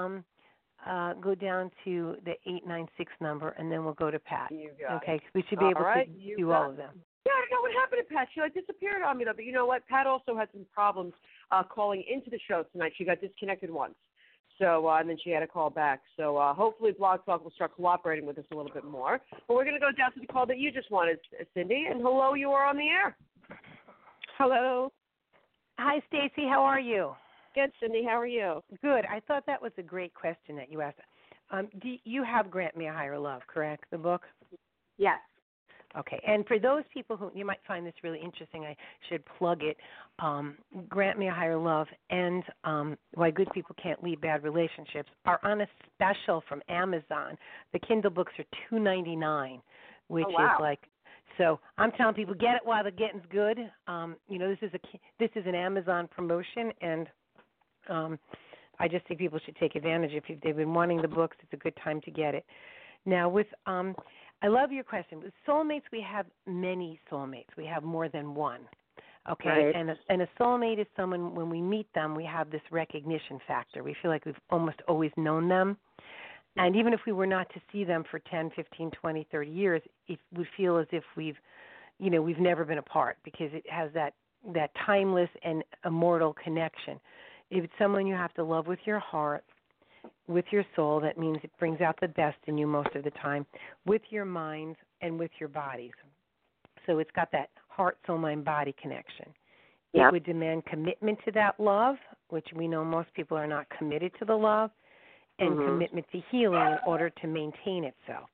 Speaker 1: go down to the 896 number, and then we'll go to Pat.
Speaker 2: You got
Speaker 1: okay,
Speaker 2: it.
Speaker 1: we should be able to do all of them.
Speaker 2: Yeah, I don't know what happened to Pat. She disappeared on me, though. But you know what? Pat also had some problems calling into the show tonight. She got disconnected once. So, and then she had to call back. So hopefully Blog Talk will start cooperating with us a little bit more. But we're going to go down to the call that you just wanted, Cindy. And hello, you are on the air.
Speaker 5: Hello.
Speaker 1: Hi, Stacy. How are you?
Speaker 5: Good, Cindy. How are you?
Speaker 1: Good. I thought that was a great question that you asked. Do you have Grant Me a Higher Love, correct, the book?
Speaker 5: Yes.
Speaker 1: Okay. And for those people who, you might find this really interesting, I should plug it, Grant Me a Higher Love and Why Good People Can't Lead Bad Relationships are on a special from Amazon. The Kindle books are $2.99, which is like, so I'm telling people, get it while the getting's good. This is an Amazon promotion, and I just think people should take advantage. If they've been wanting the books, it's a good time to get it. Now, with I love your question. With soulmates, we have many soulmates. We have more than one. Okay,
Speaker 2: right.
Speaker 1: And a soulmate is someone, when we meet them, we have this recognition factor. We feel like we've almost always known them. And even if we were not to see them for 10, 15, 20, 30 years, we feel as if we've never been apart, because it has that timeless and immortal connection. If it's someone you have to love with your heart, with your soul, that means it brings out the best in you most of the time, with your mind and with your bodies. So it's got that heart, soul, mind, body connection. It would demand commitment to that love, which we know most people are not committed to the love, and commitment to healing in order to maintain itself.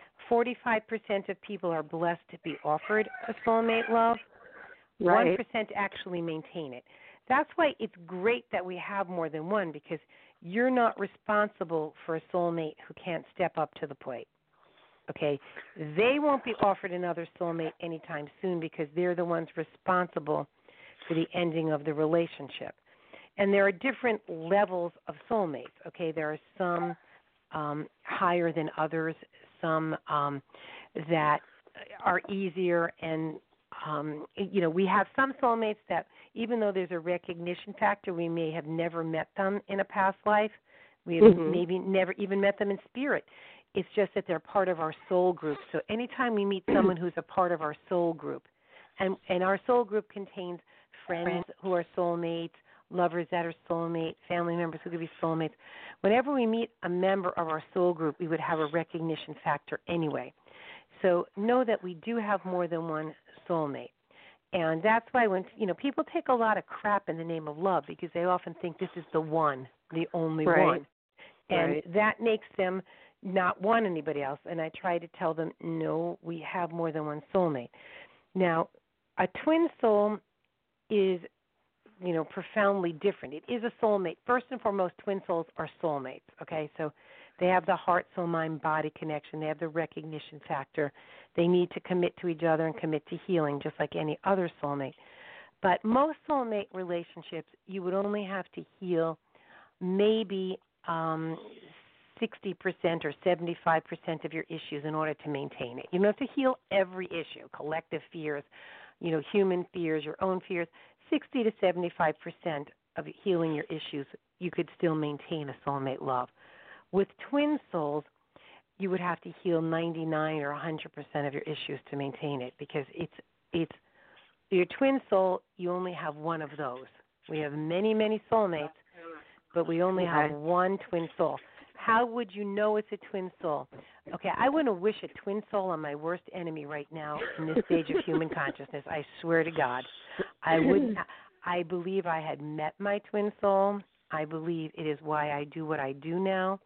Speaker 1: 45% of people are blessed to be offered a soulmate love. 1% actually maintain it. That's why it's great that we have more than one, because you're not responsible for a soulmate who can't step up to the plate. Okay? They won't be offered another soulmate anytime soon, because they're the ones responsible for the ending of the relationship. And there are different levels of soulmates. Okay? There are some higher than others, some that are easier, and we have some soulmates that, even though there's a recognition factor, we may have never met them in a past life. We have maybe never even met them in spirit. It's just that they're part of our soul group. So anytime we meet someone who's a part of our soul group, and our soul group contains friends who are soulmates, lovers that are soulmates, family members who could be soulmates. Whenever we meet a member of our soul group, we would have a recognition factor anyway. So know that we do have more than one soulmate. And that's why when people take a lot of crap in the name of love, because they often think this is the one, the only one. And that makes them not want anybody else. And I try to tell them, no, we have more than one soulmate. Now, a twin soul is, profoundly different. It is a soulmate. First and foremost, twin souls are soulmates, okay? So they have the heart, soul, mind, body connection. They have the recognition factor. They need to commit to each other and commit to healing, just like any other soulmate. But most soulmate relationships, you would only have to heal maybe 60% or 75% of your issues in order to maintain it. You don't have to heal every issue, collective fears, human fears, your own fears. 60 to 75% of healing your issues, you could still maintain a soulmate love. With twin souls, you would have to heal 99 or 100% of your issues to maintain it, because it's your twin soul, you only have one of those. We have many, many soulmates, but we only have one twin soul. How would you know it's a twin soul? Okay, I wouldn't wish a twin soul on my worst enemy right now in this stage of human consciousness. I swear to God. I wouldn't. I believe I had met my twin soul. I believe it is why I do what I do now.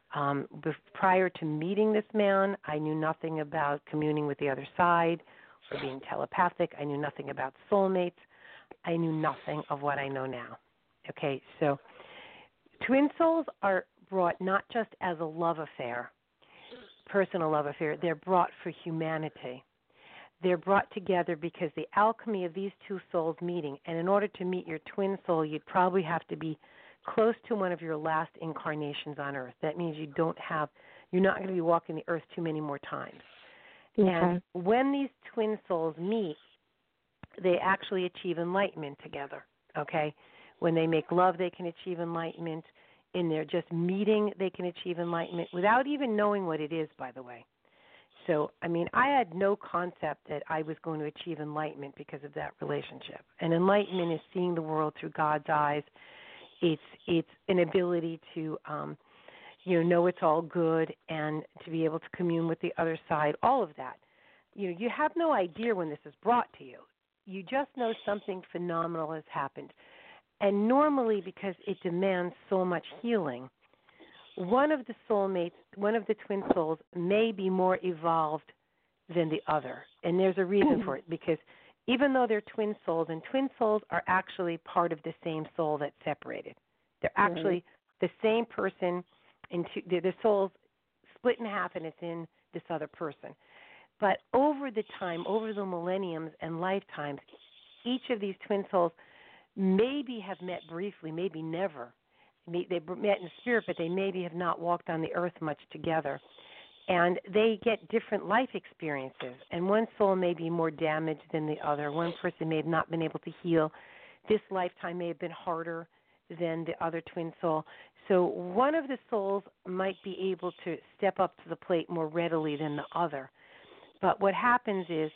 Speaker 1: Prior to meeting this man, I knew nothing about communing with the other side or being telepathic. I knew nothing about soulmates. I knew nothing of what I know now. Okay, so twin souls are brought not just as a love affair, personal love affair, they're brought for humanity. They're brought together because the alchemy of these two souls meeting, and in order to meet your twin soul, you'd probably have to be close to one of your last incarnations on Earth. That means you're not going to be walking the Earth too many more times.
Speaker 5: Okay.
Speaker 1: And when these twin souls meet, they actually achieve enlightenment together, okay? When they make love, they can achieve enlightenment. In their just meeting, they can achieve enlightenment without even knowing what it is, by the way. So, I mean, I had no concept that I was going to achieve enlightenment because of that relationship. And enlightenment is seeing the world through God's eyes. It's an ability to, know it's all good and to be able to commune with the other side, all of that. You have no idea when this is brought to you. You just know something phenomenal has happened. And normally, because it demands so much healing, one of the soulmates, one of the twin souls, may be more evolved than the other. And there's a reason for it, because even though they're twin souls, and twin souls are actually part of the same soul that's separated. They're actually the same person, and the soul's split in half, and it's in this other person. But over the time, over the millenniums and lifetimes, each of these twin souls maybe have met briefly, maybe never. They met in spirit, but they maybe have not walked on the earth much together. And they get different life experiences. And one soul may be more damaged than the other. One person may have not been able to heal. This lifetime may have been harder than the other twin soul. So one of the souls might be able to step up to the plate more readily than the other. But what happens is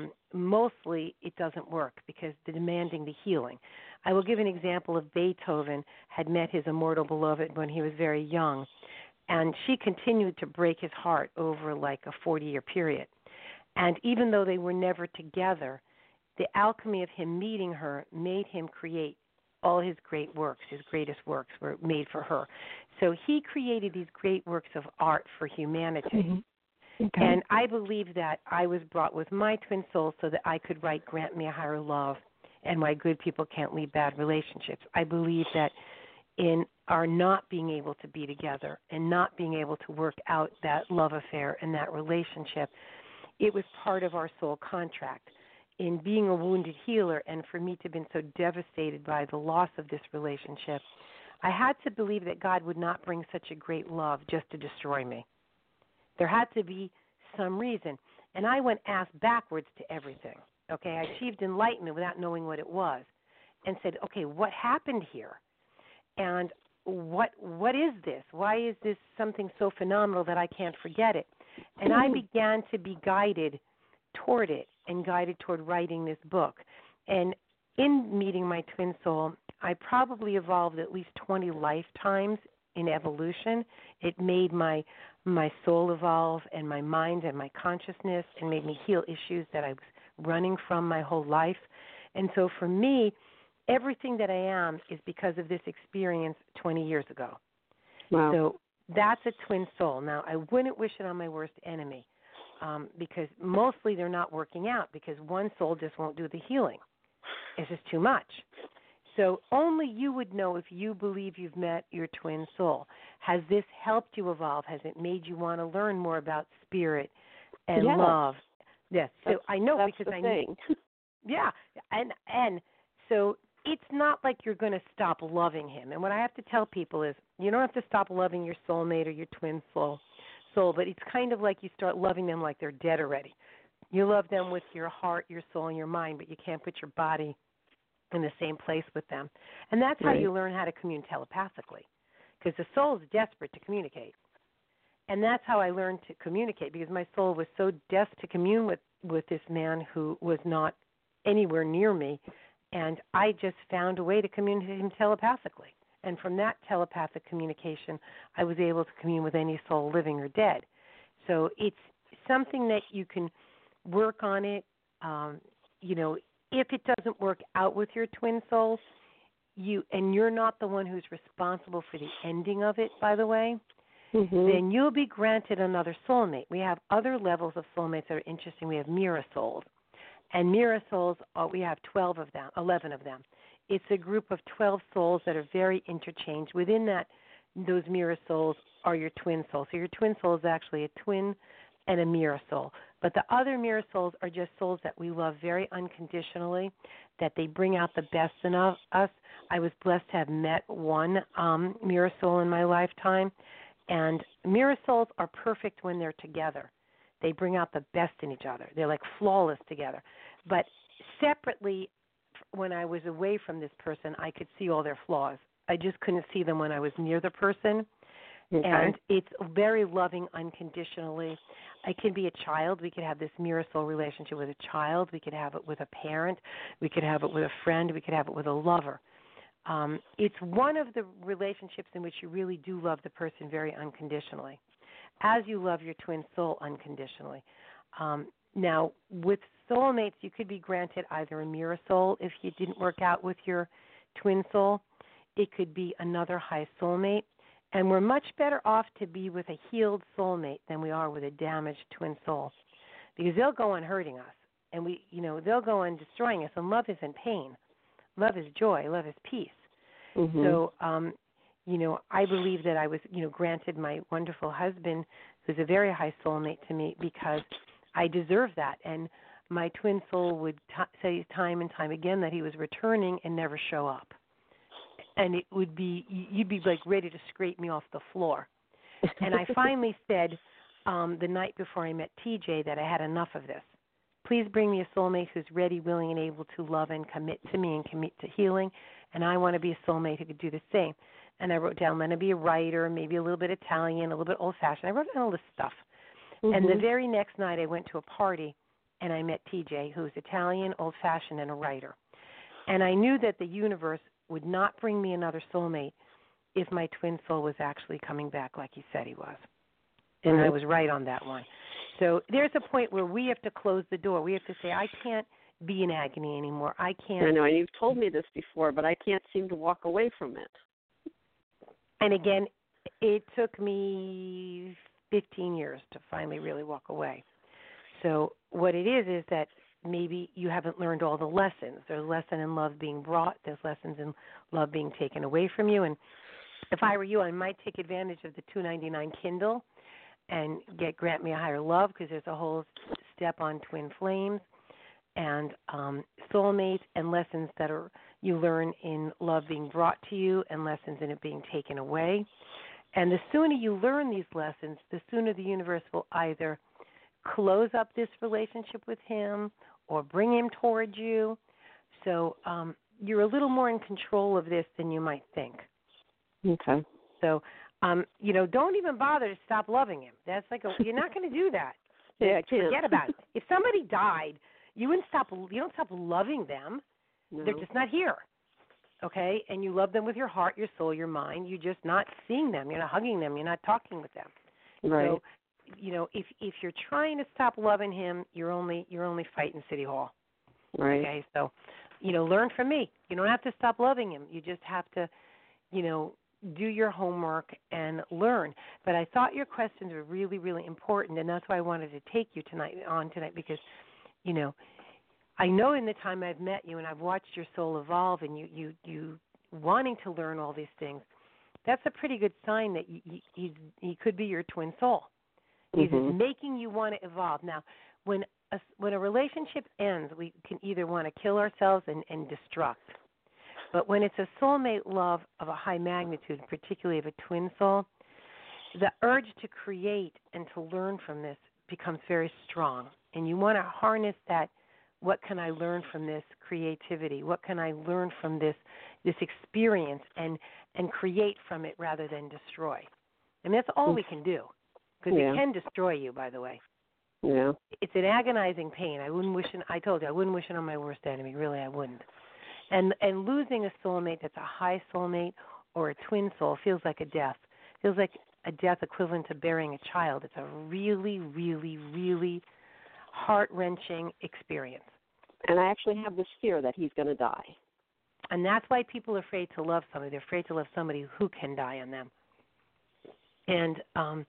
Speaker 1: mostly it doesn't work because they're demanding the healing. I will give an example of Beethoven had met his immortal beloved when he was very young, and she continued to break his heart over like a 40-year period. And even though they were never together, the alchemy of him meeting her made him create all his great works. His greatest works were made for her. So he created these great works of art for humanity.
Speaker 5: Mm-hmm. Okay.
Speaker 1: And I believe that I was brought with my twin soul so that I could write Grant Me a Higher Love and Why Good People Can't Lead Bad Relationships. I believe that in our not being able to be together and not being able to work out that love affair and that relationship, it was part of our soul contract. In being a wounded healer and for me to have been so devastated by the loss of this relationship, I had to believe that God would not bring such a great love just to destroy me. There had to be some reason. And I went ass backwards to everything. Okay, I achieved enlightenment without knowing what it was and said, okay, what happened here? And what is this? Why is this something so phenomenal that I can't forget it? And I began to be guided toward it and guided toward writing this book. And in meeting my twin soul, I probably evolved at least 20 lifetimes in evolution. It made my soul evolve and my mind and my consciousness and made me heal issues that I was running from my whole life. And so for me, everything that I am is because of this experience 20 years ago.
Speaker 5: Wow.
Speaker 1: So that's a twin soul. Now, I wouldn't wish it on my worst enemy because mostly they're not working out because one soul just won't do the healing. It's just too much. So only you would know if you believe you've met your twin soul. Has this helped you evolve? Has it made you want to learn more about spirit and love? Yes. So I know because I know. Yeah. And so it's not like you're going to stop loving him. And what I have to tell people is you don't have to stop loving your soulmate or your twin soul, but it's kind of like you start loving them like they're dead already. You love them with your heart, your soul, and your mind, but you can't put your body in the same place with them. And that's how you learn how to commune telepathically, because the soul is desperate to communicate. And that's how I learned to communicate, because my soul was so desperate to commune with this man who was not anywhere near me, and I just found a way to communicate with him telepathically. And from that telepathic communication, I was able to commune with any soul, living or dead. So it's something that you can work on it, if it doesn't work out with your twin souls, you're not the one who's responsible for the ending of it, by the way, then you'll be granted another soulmate. We have other levels of soulmates that are interesting. We have mirror souls. And mirror souls, we have 11 of them. it's a group of 12 souls that are very interchanged. Within that, those mirror souls are your twin souls. So your twin soul is actually a twin and a mirror soul. But the other mirror souls are just souls that we love very unconditionally, that they bring out the best in us. I was blessed to have met one mirror soul in my lifetime. And mirror souls are perfect when they're together. They bring out the best in each other. They're like flawless together. But separately, when I was away from this person, I could see all their flaws. I just couldn't see them when I was near the person.
Speaker 5: Okay.
Speaker 1: And it's very loving unconditionally. I can be a child. We could have this mirror soul relationship with a child. We could have it with a parent. We could have it with a friend. We could have it with a lover. It's one of the relationships in which you really do love the person very unconditionally, as you love your twin soul unconditionally. Now, with soulmates, you could be granted either a mirror soul if you didn't work out with your twin soul. It could be another high soulmate. And we're much better off to be with a healed soulmate than we are with a damaged twin soul, because they'll go on hurting us, and they'll go on destroying us. And love isn't pain. Love is joy. Love is peace.
Speaker 5: Mm-hmm.
Speaker 1: So, I believe that I was, granted my wonderful husband, who's a very high soulmate to me, because I deserve that. And my twin soul would say time and time again that he was returning and never show up. And it would be, you'd be like ready to scrape me off the floor. And I finally said the night before I met TJ that I had enough of this. Please bring me a soulmate who's ready, willing, and able to love and commit to me and commit to healing. And I want to be a soulmate who could do the same. And I wrote down, I'm going to be a writer, maybe a little bit Italian, a little bit old-fashioned. I wrote down all this stuff. Mm-hmm. And the very next night I went to a party, and I met TJ, who's Italian, old-fashioned, and a writer. And I knew that the universe would not bring me another soulmate if my twin soul was actually coming back like he said he was. And I was right on that one. So there's a point where we have to close the door. We have to say, I can't be in agony anymore. I can't.
Speaker 5: I know, and you've told me this before, but I can't seem to walk away from it.
Speaker 1: And again, it took me 15 years to finally really walk away. So what it is that maybe you haven't learned all the lessons. There's a lesson in love being brought. There's lessons in love being taken away from you. And if I were you, I might take advantage of the $2.99 Kindle and grant me a higher love, because there's a whole step on twin flames and soulmates and lessons that you learn in love being brought to you and lessons in it being taken away. And the sooner you learn these lessons, the sooner the universe will either close up this relationship with him or bring him towards you. So you're a little more in control of this than you might think.
Speaker 5: Okay.
Speaker 1: So, don't even bother to stop loving him. That's you're not going to do that.
Speaker 5: Yeah, I can't.
Speaker 1: Forget about it. If somebody died, you don't stop loving them.
Speaker 5: No.
Speaker 1: They're just not here. Okay? And you love them with your heart, your soul, your mind. You're just not seeing them. You're not hugging them. You're not talking with them.
Speaker 5: Right.
Speaker 1: So, if you're trying to stop loving him, you're only fighting City Hall.
Speaker 5: Right.
Speaker 1: Okay? So, learn from me. You don't have to stop loving him. You just have to, do your homework and learn. But I thought your questions were really, really important, and that's why I wanted to take you tonight because, I know in the time I've met you and I've watched your soul evolve and you wanting to learn all these things, that's a pretty good sign that he could be your twin soul. He's making you want to evolve. Now, when a relationship ends, we can either want to kill ourselves and destruct. But when it's a soulmate love of a high magnitude, particularly of a twin soul, the urge to create and to learn from this becomes very strong. And you want to harness that, what can I learn from this creativity? What can I learn from this experience and create from it rather than destroy? And that's all we can do, because it can destroy you, by the way.
Speaker 5: Yeah.
Speaker 1: It's an agonizing pain. I told you, I wouldn't wish it on my worst enemy. Really, I wouldn't. And losing a soulmate that's a high soulmate or a twin soul feels like a death. Feels like a death equivalent to burying a child. It's a really, really, really heart-wrenching experience.
Speaker 5: And I actually have this fear that he's going to die.
Speaker 1: And that's why people are afraid to love somebody. They're afraid to love somebody who can die on them. And,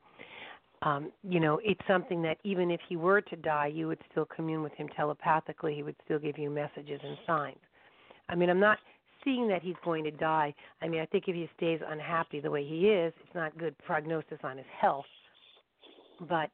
Speaker 1: it's something that even if he were to die, you would still commune with him telepathically. He would still give you messages and signs. I mean, I'm not seeing that he's going to die. I mean, I think if he stays unhappy the way he is, it's not good prognosis on his health. But,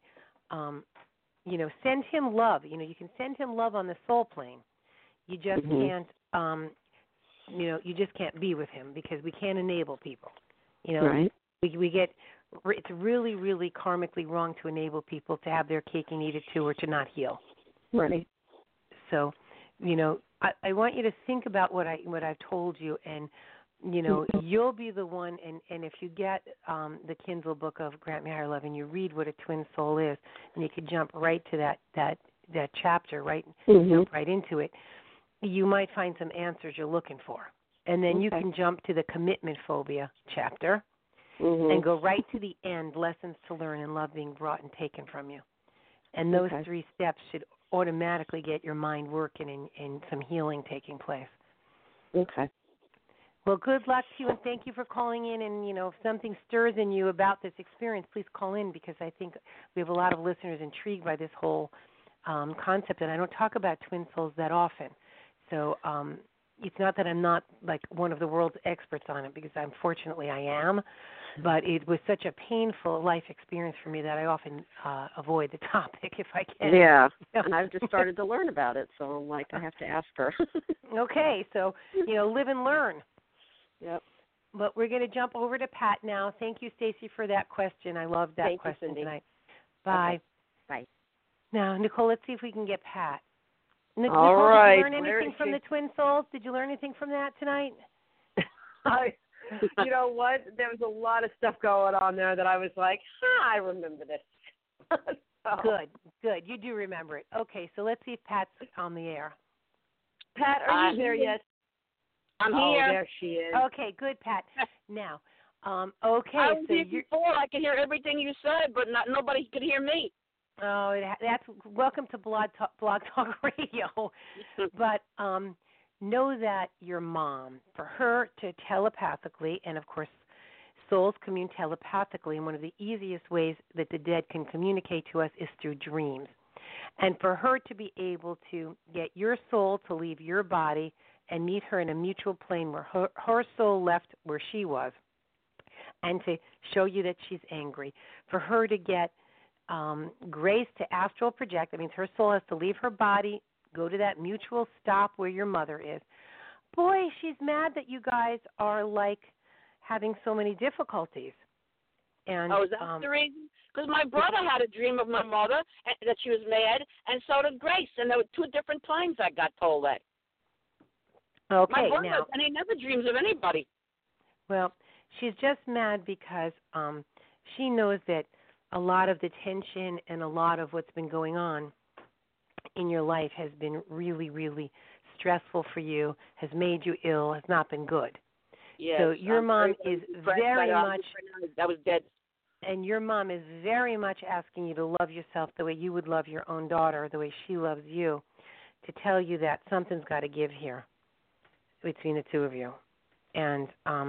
Speaker 1: send him love. You can send him love on the soul plane. You just can't, you just can't be with him because we can't enable people.
Speaker 5: Right.
Speaker 1: We get, it's really, really karmically wrong to enable people to have their cake and eat it too, or to not heal.
Speaker 5: Right.
Speaker 1: So, I want you to think about what I've told you, and you'll be the one. And if you get the Kindle book of Grant Me Higher Love, and you read what a twin soul is, and you could jump right to that chapter, right, jump right into it, you might find some answers you're looking for. And then you can jump to the commitment phobia chapter and go right to the end, lessons to learn and love being brought and taken from you. And those 3 steps should automatically get your mind working and some healing taking place.
Speaker 5: Okay.
Speaker 1: Well, good luck to you, and thank you for calling in. And, if something stirs in you about this experience, please call in, because I think we have a lot of listeners intrigued by this whole concept. And I don't talk about twin souls that often. So it's not that I'm not, like, one of the world's experts on it, because unfortunately I am. But it was such a painful life experience for me that I often avoid the topic if I can.
Speaker 5: Yeah, and I've just started to learn about it, so I'm like, I have to ask her.
Speaker 1: Okay, so, live and learn.
Speaker 5: Yep.
Speaker 1: But we're going to jump over to Pat now. Thank you, Stacy, for that question. I love that question
Speaker 2: Cindy.
Speaker 1: tonight. Bye.
Speaker 5: Okay. Bye.
Speaker 1: Now, Nicole, let's see if we can get Pat.
Speaker 5: All
Speaker 1: Nicole,
Speaker 5: right.
Speaker 1: did you learn anything from the twin souls? Did you learn anything from that tonight?
Speaker 2: You know what? There was a lot of stuff going on there that I was like, I remember this.
Speaker 1: Good. You do remember it. Okay, so let's see if Pat's on the air.
Speaker 2: Pat, are you there yet?
Speaker 3: I'm here.
Speaker 2: There she is.
Speaker 1: Okay, good, Pat. Now, okay.
Speaker 3: I was
Speaker 1: so
Speaker 3: here before. I could hear everything you said, but nobody could hear me.
Speaker 1: Oh, that's welcome to Blog Talk Radio. But know that your mom, for her to telepathically, and of course, souls commune telepathically, and one of the easiest ways that the dead can communicate to us is through dreams. And for her to be able to get your soul to leave your body and meet her in a mutual plane where her soul left where she was, and to show you that she's angry, for her to get grace to astral project, that means her soul has to leave her body, go to that mutual stop where your mother is. Boy, she's mad that you guys are, like, having so many difficulties. And,
Speaker 3: is that the reason? Because my brother had a dream of my mother, and that she was mad, and so did Grace. And there were 2 different times I got told that.
Speaker 1: Okay,
Speaker 3: my brother,
Speaker 1: now,
Speaker 3: and he never dreams of anybody.
Speaker 1: Well, she's just mad because she knows that a lot of the tension and a lot of what's been going on in your life has been really, really stressful for you, has made you ill, has not been good.
Speaker 3: Yes,
Speaker 1: so your mom is very much,
Speaker 3: I was dead.
Speaker 1: And your mom is very much asking you to love yourself the way you would love your own daughter, the way she loves you, to tell you that something's got to give here between the 2 of you. And,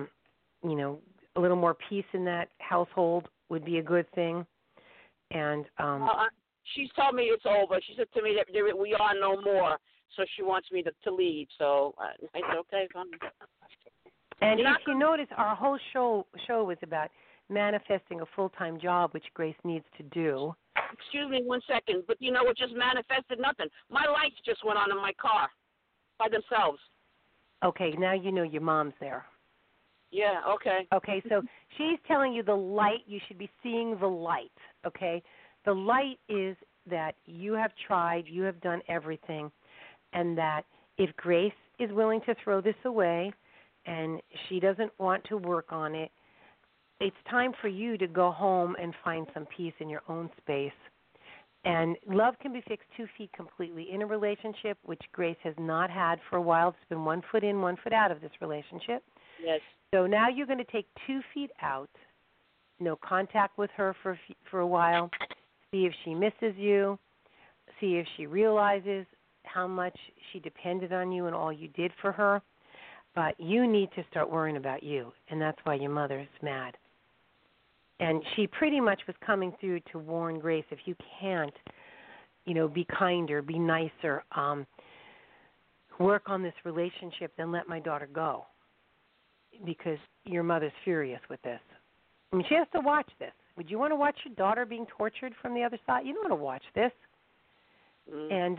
Speaker 1: a little more peace in that household would be a good thing. And
Speaker 3: she's told me it's over. She said to me that we are no more, so she wants me to leave. So I said, okay, fine.
Speaker 1: And if you notice, our whole show was about manifesting a full-time job, which Grace needs to do.
Speaker 3: Excuse me 1 second, but it just manifested nothing. My lights just went on in my car by themselves.
Speaker 1: Okay, now you know your mom's there.
Speaker 3: Yeah, okay.
Speaker 1: Okay, so she's telling you the light, you should be seeing the light, okay? The light is that you have tried, you have done everything, and that if Grace is willing to throw this away and she doesn't want to work on it, it's time for you to go home and find some peace in your own space. And love can be fixed 2 feet completely in a relationship, which Grace has not had for a while. It's been 1 foot in, 1 foot out of this relationship.
Speaker 3: Yes.
Speaker 1: So now you're going to take 2 feet out, no contact with her for a while, see if she misses you, see if she realizes how much she depended on you and all you did for her. But you need to start worrying about you, and that's why your mother is mad. And she pretty much was coming through to warn Grace, if you can't, be kinder, be nicer, work on this relationship, then let my daughter go. because your mother's furious with this. I mean, she has to watch this. Would you want to watch your daughter being tortured from the other side? You don't want to watch this. And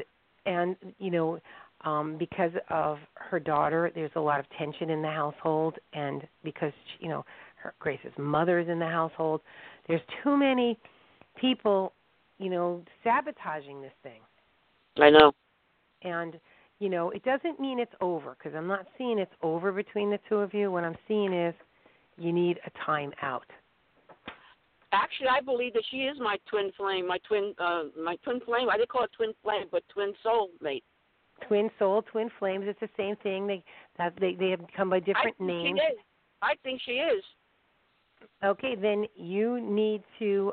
Speaker 1: because of her daughter, there's a lot of tension in the household, and because her Grace's mother is in the household, there's too many people, sabotaging this thing.
Speaker 5: I know.
Speaker 1: And it doesn't mean it's over, because I'm not seeing it's over between the two of you. What I'm seeing is you need a time out.
Speaker 5: Actually, I believe that she is my twin flame, my twin flame. I didn't call it twin flame, but twin soul mate.
Speaker 1: Twin soul, twin flames. It's the same thing. They have come by different names.
Speaker 5: I think she is.
Speaker 1: Okay, then you need to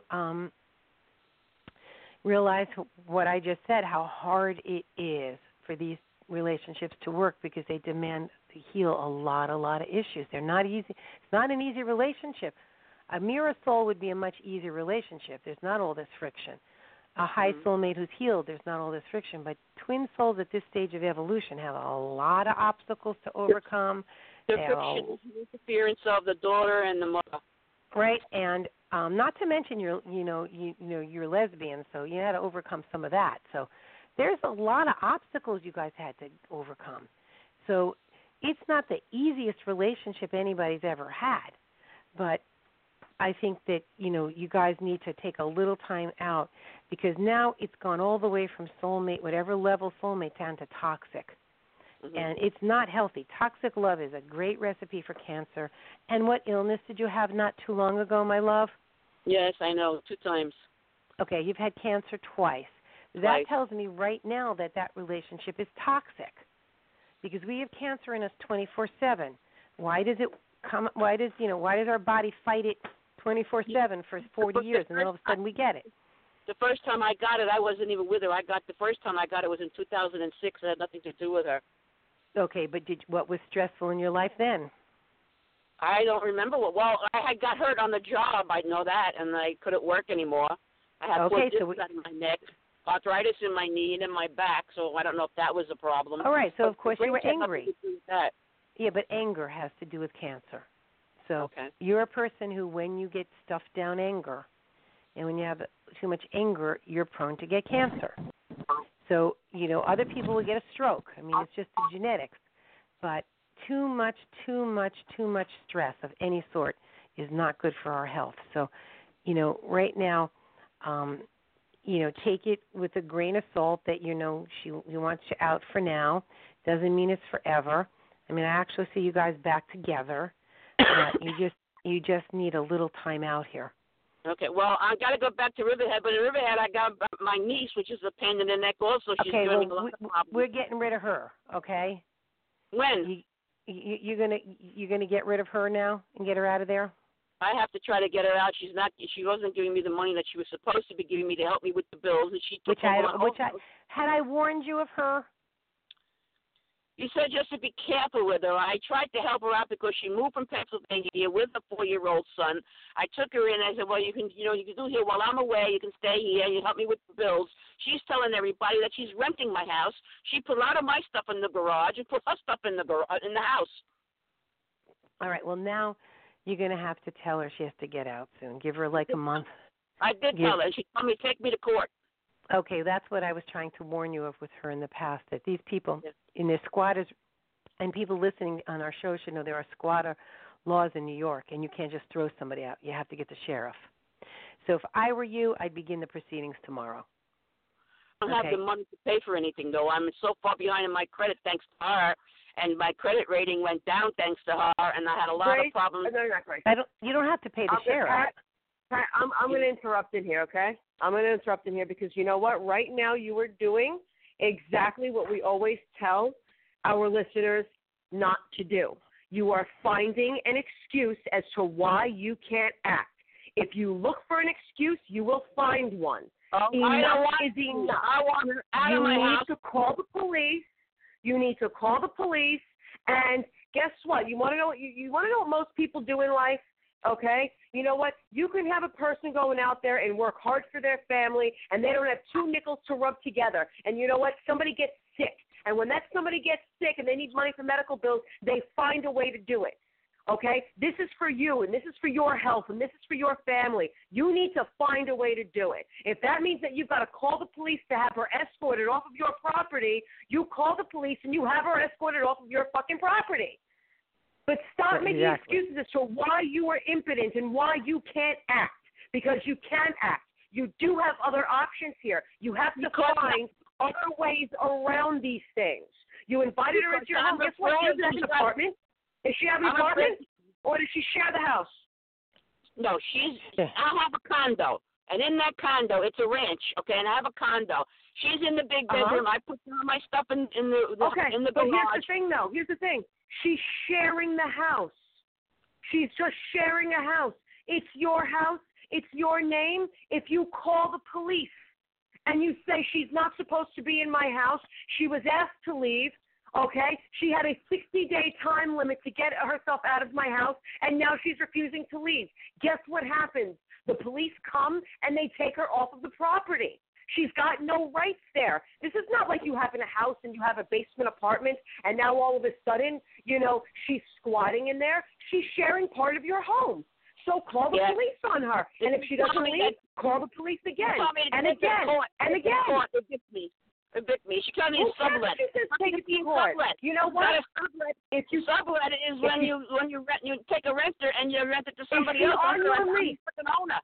Speaker 1: realize what I just said, how hard it is for these relationships to work, because they demand to heal a lot of issues. They're not easy. It's not an easy relationship. A mirror soul would be a much easier relationship. There's not all this friction. A high soulmate who's healed, there's not all this friction. But twin souls at this stage of evolution have a lot of obstacles to overcome.
Speaker 5: The friction, the interference of the daughter and the mother.
Speaker 1: Right, and not to mention you're lesbian, so you had to overcome some of that. So there's a lot of obstacles you guys had to overcome. So it's not the easiest relationship anybody's ever had, but I think that, you guys need to take a little time out, because now it's gone all the way from soulmate, whatever level soulmate, down to toxic. And it's not healthy. Toxic love is a great recipe for cancer. And what illness did you have not too long ago, my love?
Speaker 5: Yes, I know, 2 times.
Speaker 1: Okay, you've had cancer twice. That tells me right now that relationship is toxic, because we have cancer in us 24/7. Why does it come? Why does our body fight it 24/7 for 40 years, and then all of a sudden we get it?
Speaker 5: The first time I got it, I wasn't even with her. The first time I got it was in 2006. It had nothing to do with her.
Speaker 1: Okay, but what was stressful in your life then?
Speaker 5: I don't remember I had got hurt on the job. I know that, and I couldn't work anymore. I had discs on my neck, arthritis in my knee and in my back, so I don't know if that was a problem.
Speaker 1: All right, so of course you were angry. Yeah, but anger has to do with cancer. So you're a person who, when you get stuffed down anger, and when you have too much anger, you're prone to get cancer. So, other people will get a stroke. I mean, it's just the genetics. But too much stress of any sort is not good for our health. So, right now, take it with a grain of salt that she wants you out for now. Doesn't mean it's forever. I mean, I actually see you guys back together. You just need a little time out here.
Speaker 5: Okay, well, I got to go back to Riverhead, but in Riverhead I got my niece, which is a pain in the neck also. She's doing a lot of problems.
Speaker 1: We're getting rid of her, okay?
Speaker 5: When?
Speaker 1: You're gonna get rid of her now and get her out of there?
Speaker 5: I have to try to get her out. She wasn't giving me the money that she was supposed to be giving me to help me with the bills, and she took
Speaker 1: had I warned you of her?
Speaker 5: You said just to be careful with her. I tried to help her out because she moved from Pennsylvania here with a 4-year-old son. I took her in. I said, well, you can do here while I'm away. You can stay here. You help me with the bills. She's telling everybody that she's renting my house. She put a lot of my stuff in the garage and put her stuff in the house. All
Speaker 1: right. Well, now you're going to have to tell her she has to get out soon. Give her like a month.
Speaker 5: I did tell her. She told me take me to court.
Speaker 1: Okay, that's what I was trying to warn you of with her in the past, that these people in their squatters, and people listening on our show should know there are squatter laws in New York, and you can't just throw somebody out. You have to get the sheriff. So if I were you, I'd begin the proceedings tomorrow.
Speaker 5: I don't have the money to pay for anything, though. I'm so far behind in my credit thanks to her, and my credit rating went down thanks to her, and I had a lot of problems.
Speaker 2: No, not Grace.
Speaker 1: You don't have to pay the sheriff.
Speaker 2: I'm going to interrupt in here, okay? I'm going to interrupt in here because you know what? Right now you are doing exactly what we always tell our listeners not to do. You are finding an excuse as to why you can't act. If you look for an excuse, you will find one. Enough is enough.
Speaker 5: I want her out of my house.
Speaker 2: You need to call the police. You need to call the police. And guess what? You want to know what you want to know what most people do in life? Okay, you know what? You can have a person going out there and work hard for their family, and they don't have 2 nickels to rub together. And you know what? Somebody gets sick. And when that somebody gets sick and they need money for medical bills, they find a way to do it. okay? This is for you, and this is for your health, and this is for your family. You need to find a way to do it. If that means that you've got to call the police to have her escorted off of your property, you call the police and you have her escorted off of your fucking property. But stop making excuses as to why you are impotent and why you can't act, because you can act. You do have other options here. You have to find other ways around these things. You invited her into your home. Guess what? She has an apartment. Does she have an apartment, or does she share the house?
Speaker 5: No, I have a condo, and in that condo, it's a ranch, okay, and I have a condo. She's in the big bedroom. I put all my stuff in the garage.
Speaker 2: But here's the thing, though. Here's the thing. She's sharing the house. She's just sharing a house. It's your house. It's your name. If you call the police and you say she's not supposed to be in my house, she was asked to leave, okay? She had a 60-day time limit to get herself out of my house, and now she's refusing to leave. Guess what happens? The police come, and they take her off of the property. She's got no rights there. This is not like you have in a house and you have a basement apartment, and now all of a sudden, she's squatting in there. She's sharing part of your home. So call the police on her. And if she doesn't leave, call the police again. And again. And again.
Speaker 5: Evict me. She can't even sublet.
Speaker 2: Take it to court. You know what?
Speaker 5: If you sublet is when you take a renter and you rent it to somebody else.
Speaker 2: Is she on your lease?
Speaker 5: Owner.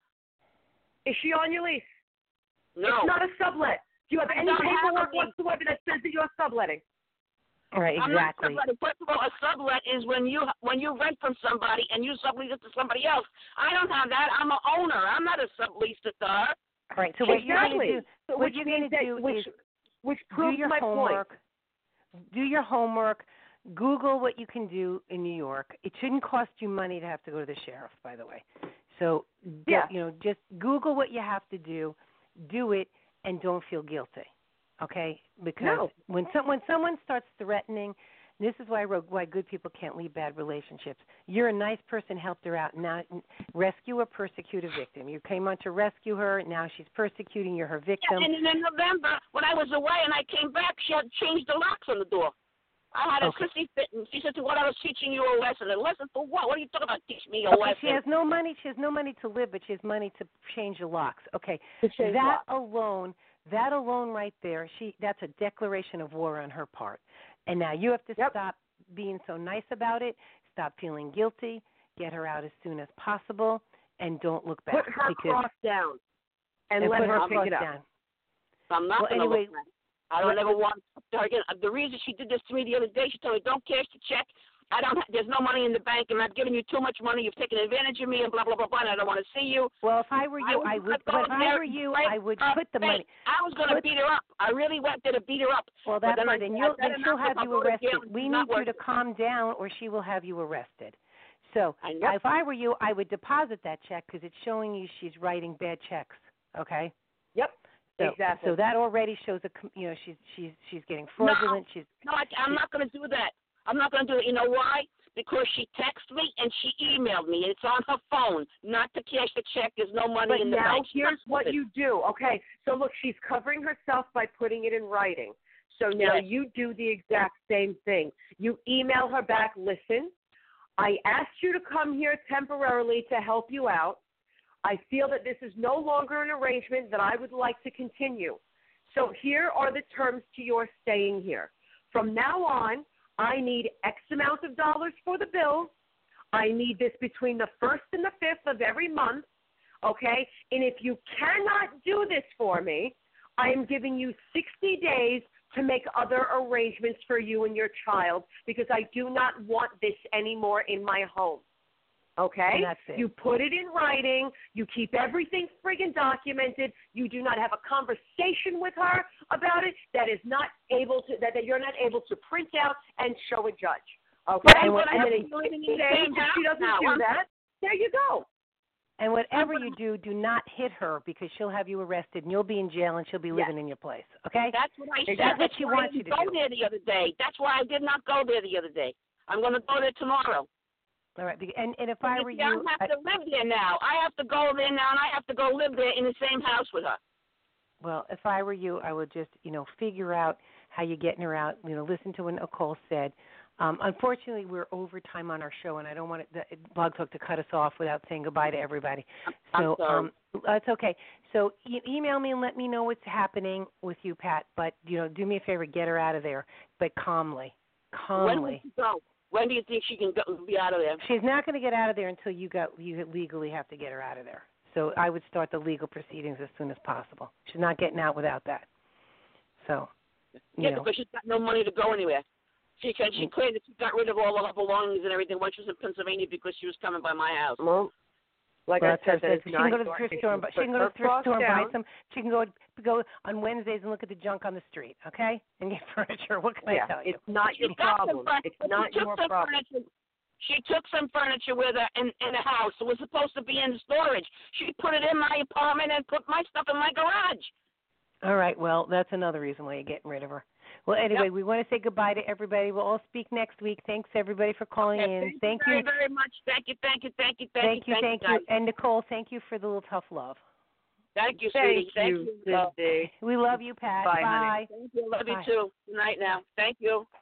Speaker 2: Is she on your lease?
Speaker 5: No.
Speaker 2: It's not a sublet. Do you have any paperwork whatsoever that says that you're subletting?
Speaker 1: Right, exactly.
Speaker 5: I'm not subletting. First of all, a sublet is when you rent from somebody and you sublease it to somebody else. I don't have that. I'm an owner. I'm not a sublease to her.
Speaker 1: All right. So what you're going to do,
Speaker 2: which proves my
Speaker 1: homework. Do your homework. Google what you can do in New York. It shouldn't cost you money to have to go to the sheriff, by the way. So just Google what you have to do it, and don't feel guilty. Okay? Because when someone starts threatening, this is why I wrote Why Good People Can't Leave Bad Relationships. You're a nice person, helped her out. Now rescue a persecuted victim. You came on to rescue her. Now she's persecuting. You're her victim.
Speaker 5: Yeah, and in November, when I was away and I came back, she had changed the locks on the door. I had a sissy fit, and she said, "What I was teaching you a lesson. A lesson for what? What are you talking about? Teach me a lesson."
Speaker 1: She has no money. She has no money to live, but she has money to change the locks. Okay, alone, right there. That's a declaration of war on her part. And now you have to stop being so nice about it. Stop feeling guilty. Get her out as soon as possible, and don't look back.
Speaker 2: Put her cross down, and let her pick it up.
Speaker 1: Down.
Speaker 5: I'm not going to look back. I don't ever want to again. The reason she did this to me the other day, she told me, "Don't cash the check. There's no money in the bank, and I've given you too much money. You've taken advantage of me, and blah blah blah blah. And I don't want to see you."
Speaker 1: Well, if I were you, I would. I would put the money.
Speaker 5: I was going to beat her up. I really went there to beat her up.
Speaker 1: Well, that's right. Then she'll have you arrested. We need you to calm down, or she will have you arrested. So if I were you, I would deposit that check because it's showing you she's writing bad checks. Okay.
Speaker 2: Yep. Exactly.
Speaker 1: So that already shows she's getting fraudulent.
Speaker 5: I'm not going to do that. I'm not going to do it. You know why? Because she texted me and she emailed me. It's on her phone. Not to cash the check. There's no money in the bank.
Speaker 2: But now here's what you do. Okay. So look, she's covering herself by putting it in writing. So now you do the exact same thing. You email her back. Listen, I asked you to come here temporarily to help you out. I feel that this is no longer an arrangement that I would like to continue. So here are the terms to your staying here. From now on, I need X amount of dollars for the bills. I need this between the 1st and the 5th of every month, okay? And if you cannot do this for me, I am giving you 60 days to make other arrangements for you and your child because I do not want this anymore in my home. Okay?
Speaker 1: And that's it.
Speaker 2: You put it in writing. You keep everything friggin' documented. You do not have a conversation with her about it that you're not able to print out and show a judge. Okay?
Speaker 1: And
Speaker 2: if she doesn't do that, there you go.
Speaker 1: And whatever you do not hit her because she'll have you arrested and you'll be in jail and she'll be living in your place. Okay?
Speaker 5: That's what I said.
Speaker 1: That's what she wants you to do.
Speaker 5: I didn't go there the other day. That's why I did not go there the other day. I'm going to go there tomorrow.
Speaker 1: All right, and if I were you,
Speaker 5: I don't have to live there now. I have to go there now, and I have to go live there in the same house with her.
Speaker 1: Well, if I were you, I would just, figure out how you're getting her out. Listen to what Nicole said. Unfortunately, we're over time on our show, and I don't want Blog Talk to cut us off without saying goodbye to everybody. So that's okay. So email me and let me know what's happening with you, Pat. But do me a favor, get her out of there, but calmly.
Speaker 5: When will she go? When do you think she can be out of there?
Speaker 1: She's not going to get out of there until you legally have to get her out of there. So I would start the legal proceedings as soon as possible. She's not getting out without that. So,
Speaker 5: because she's got no money to go anywhere. She claimed that she got rid of all of her belongings and everything when she was in Pennsylvania because she was coming by my house.
Speaker 2: Well, I said,
Speaker 1: she can go to the thrift store. She can go to the thrift store and buy some. She can go on Wednesdays and look at the junk on the street, okay, and get furniture. What can I tell you?
Speaker 2: It's not your problem. It's not your problem.
Speaker 5: She took some furniture with her in the house. It was supposed to be in storage. She put it in my apartment and put my stuff in my garage.
Speaker 1: All right. Well, that's another reason why you're getting rid of her. Well, anyway, we want to say goodbye to everybody. We'll all speak next week. Thanks, everybody, for calling in.
Speaker 5: Thank you very much. Thank you.
Speaker 1: And Nicole, thank you for the little tough love.
Speaker 5: Thank you, sweetie.
Speaker 2: Thank you.
Speaker 1: We love you, Pat.
Speaker 2: Bye.
Speaker 1: Bye.
Speaker 5: Thank you. Love you too. Good night now. Thank you.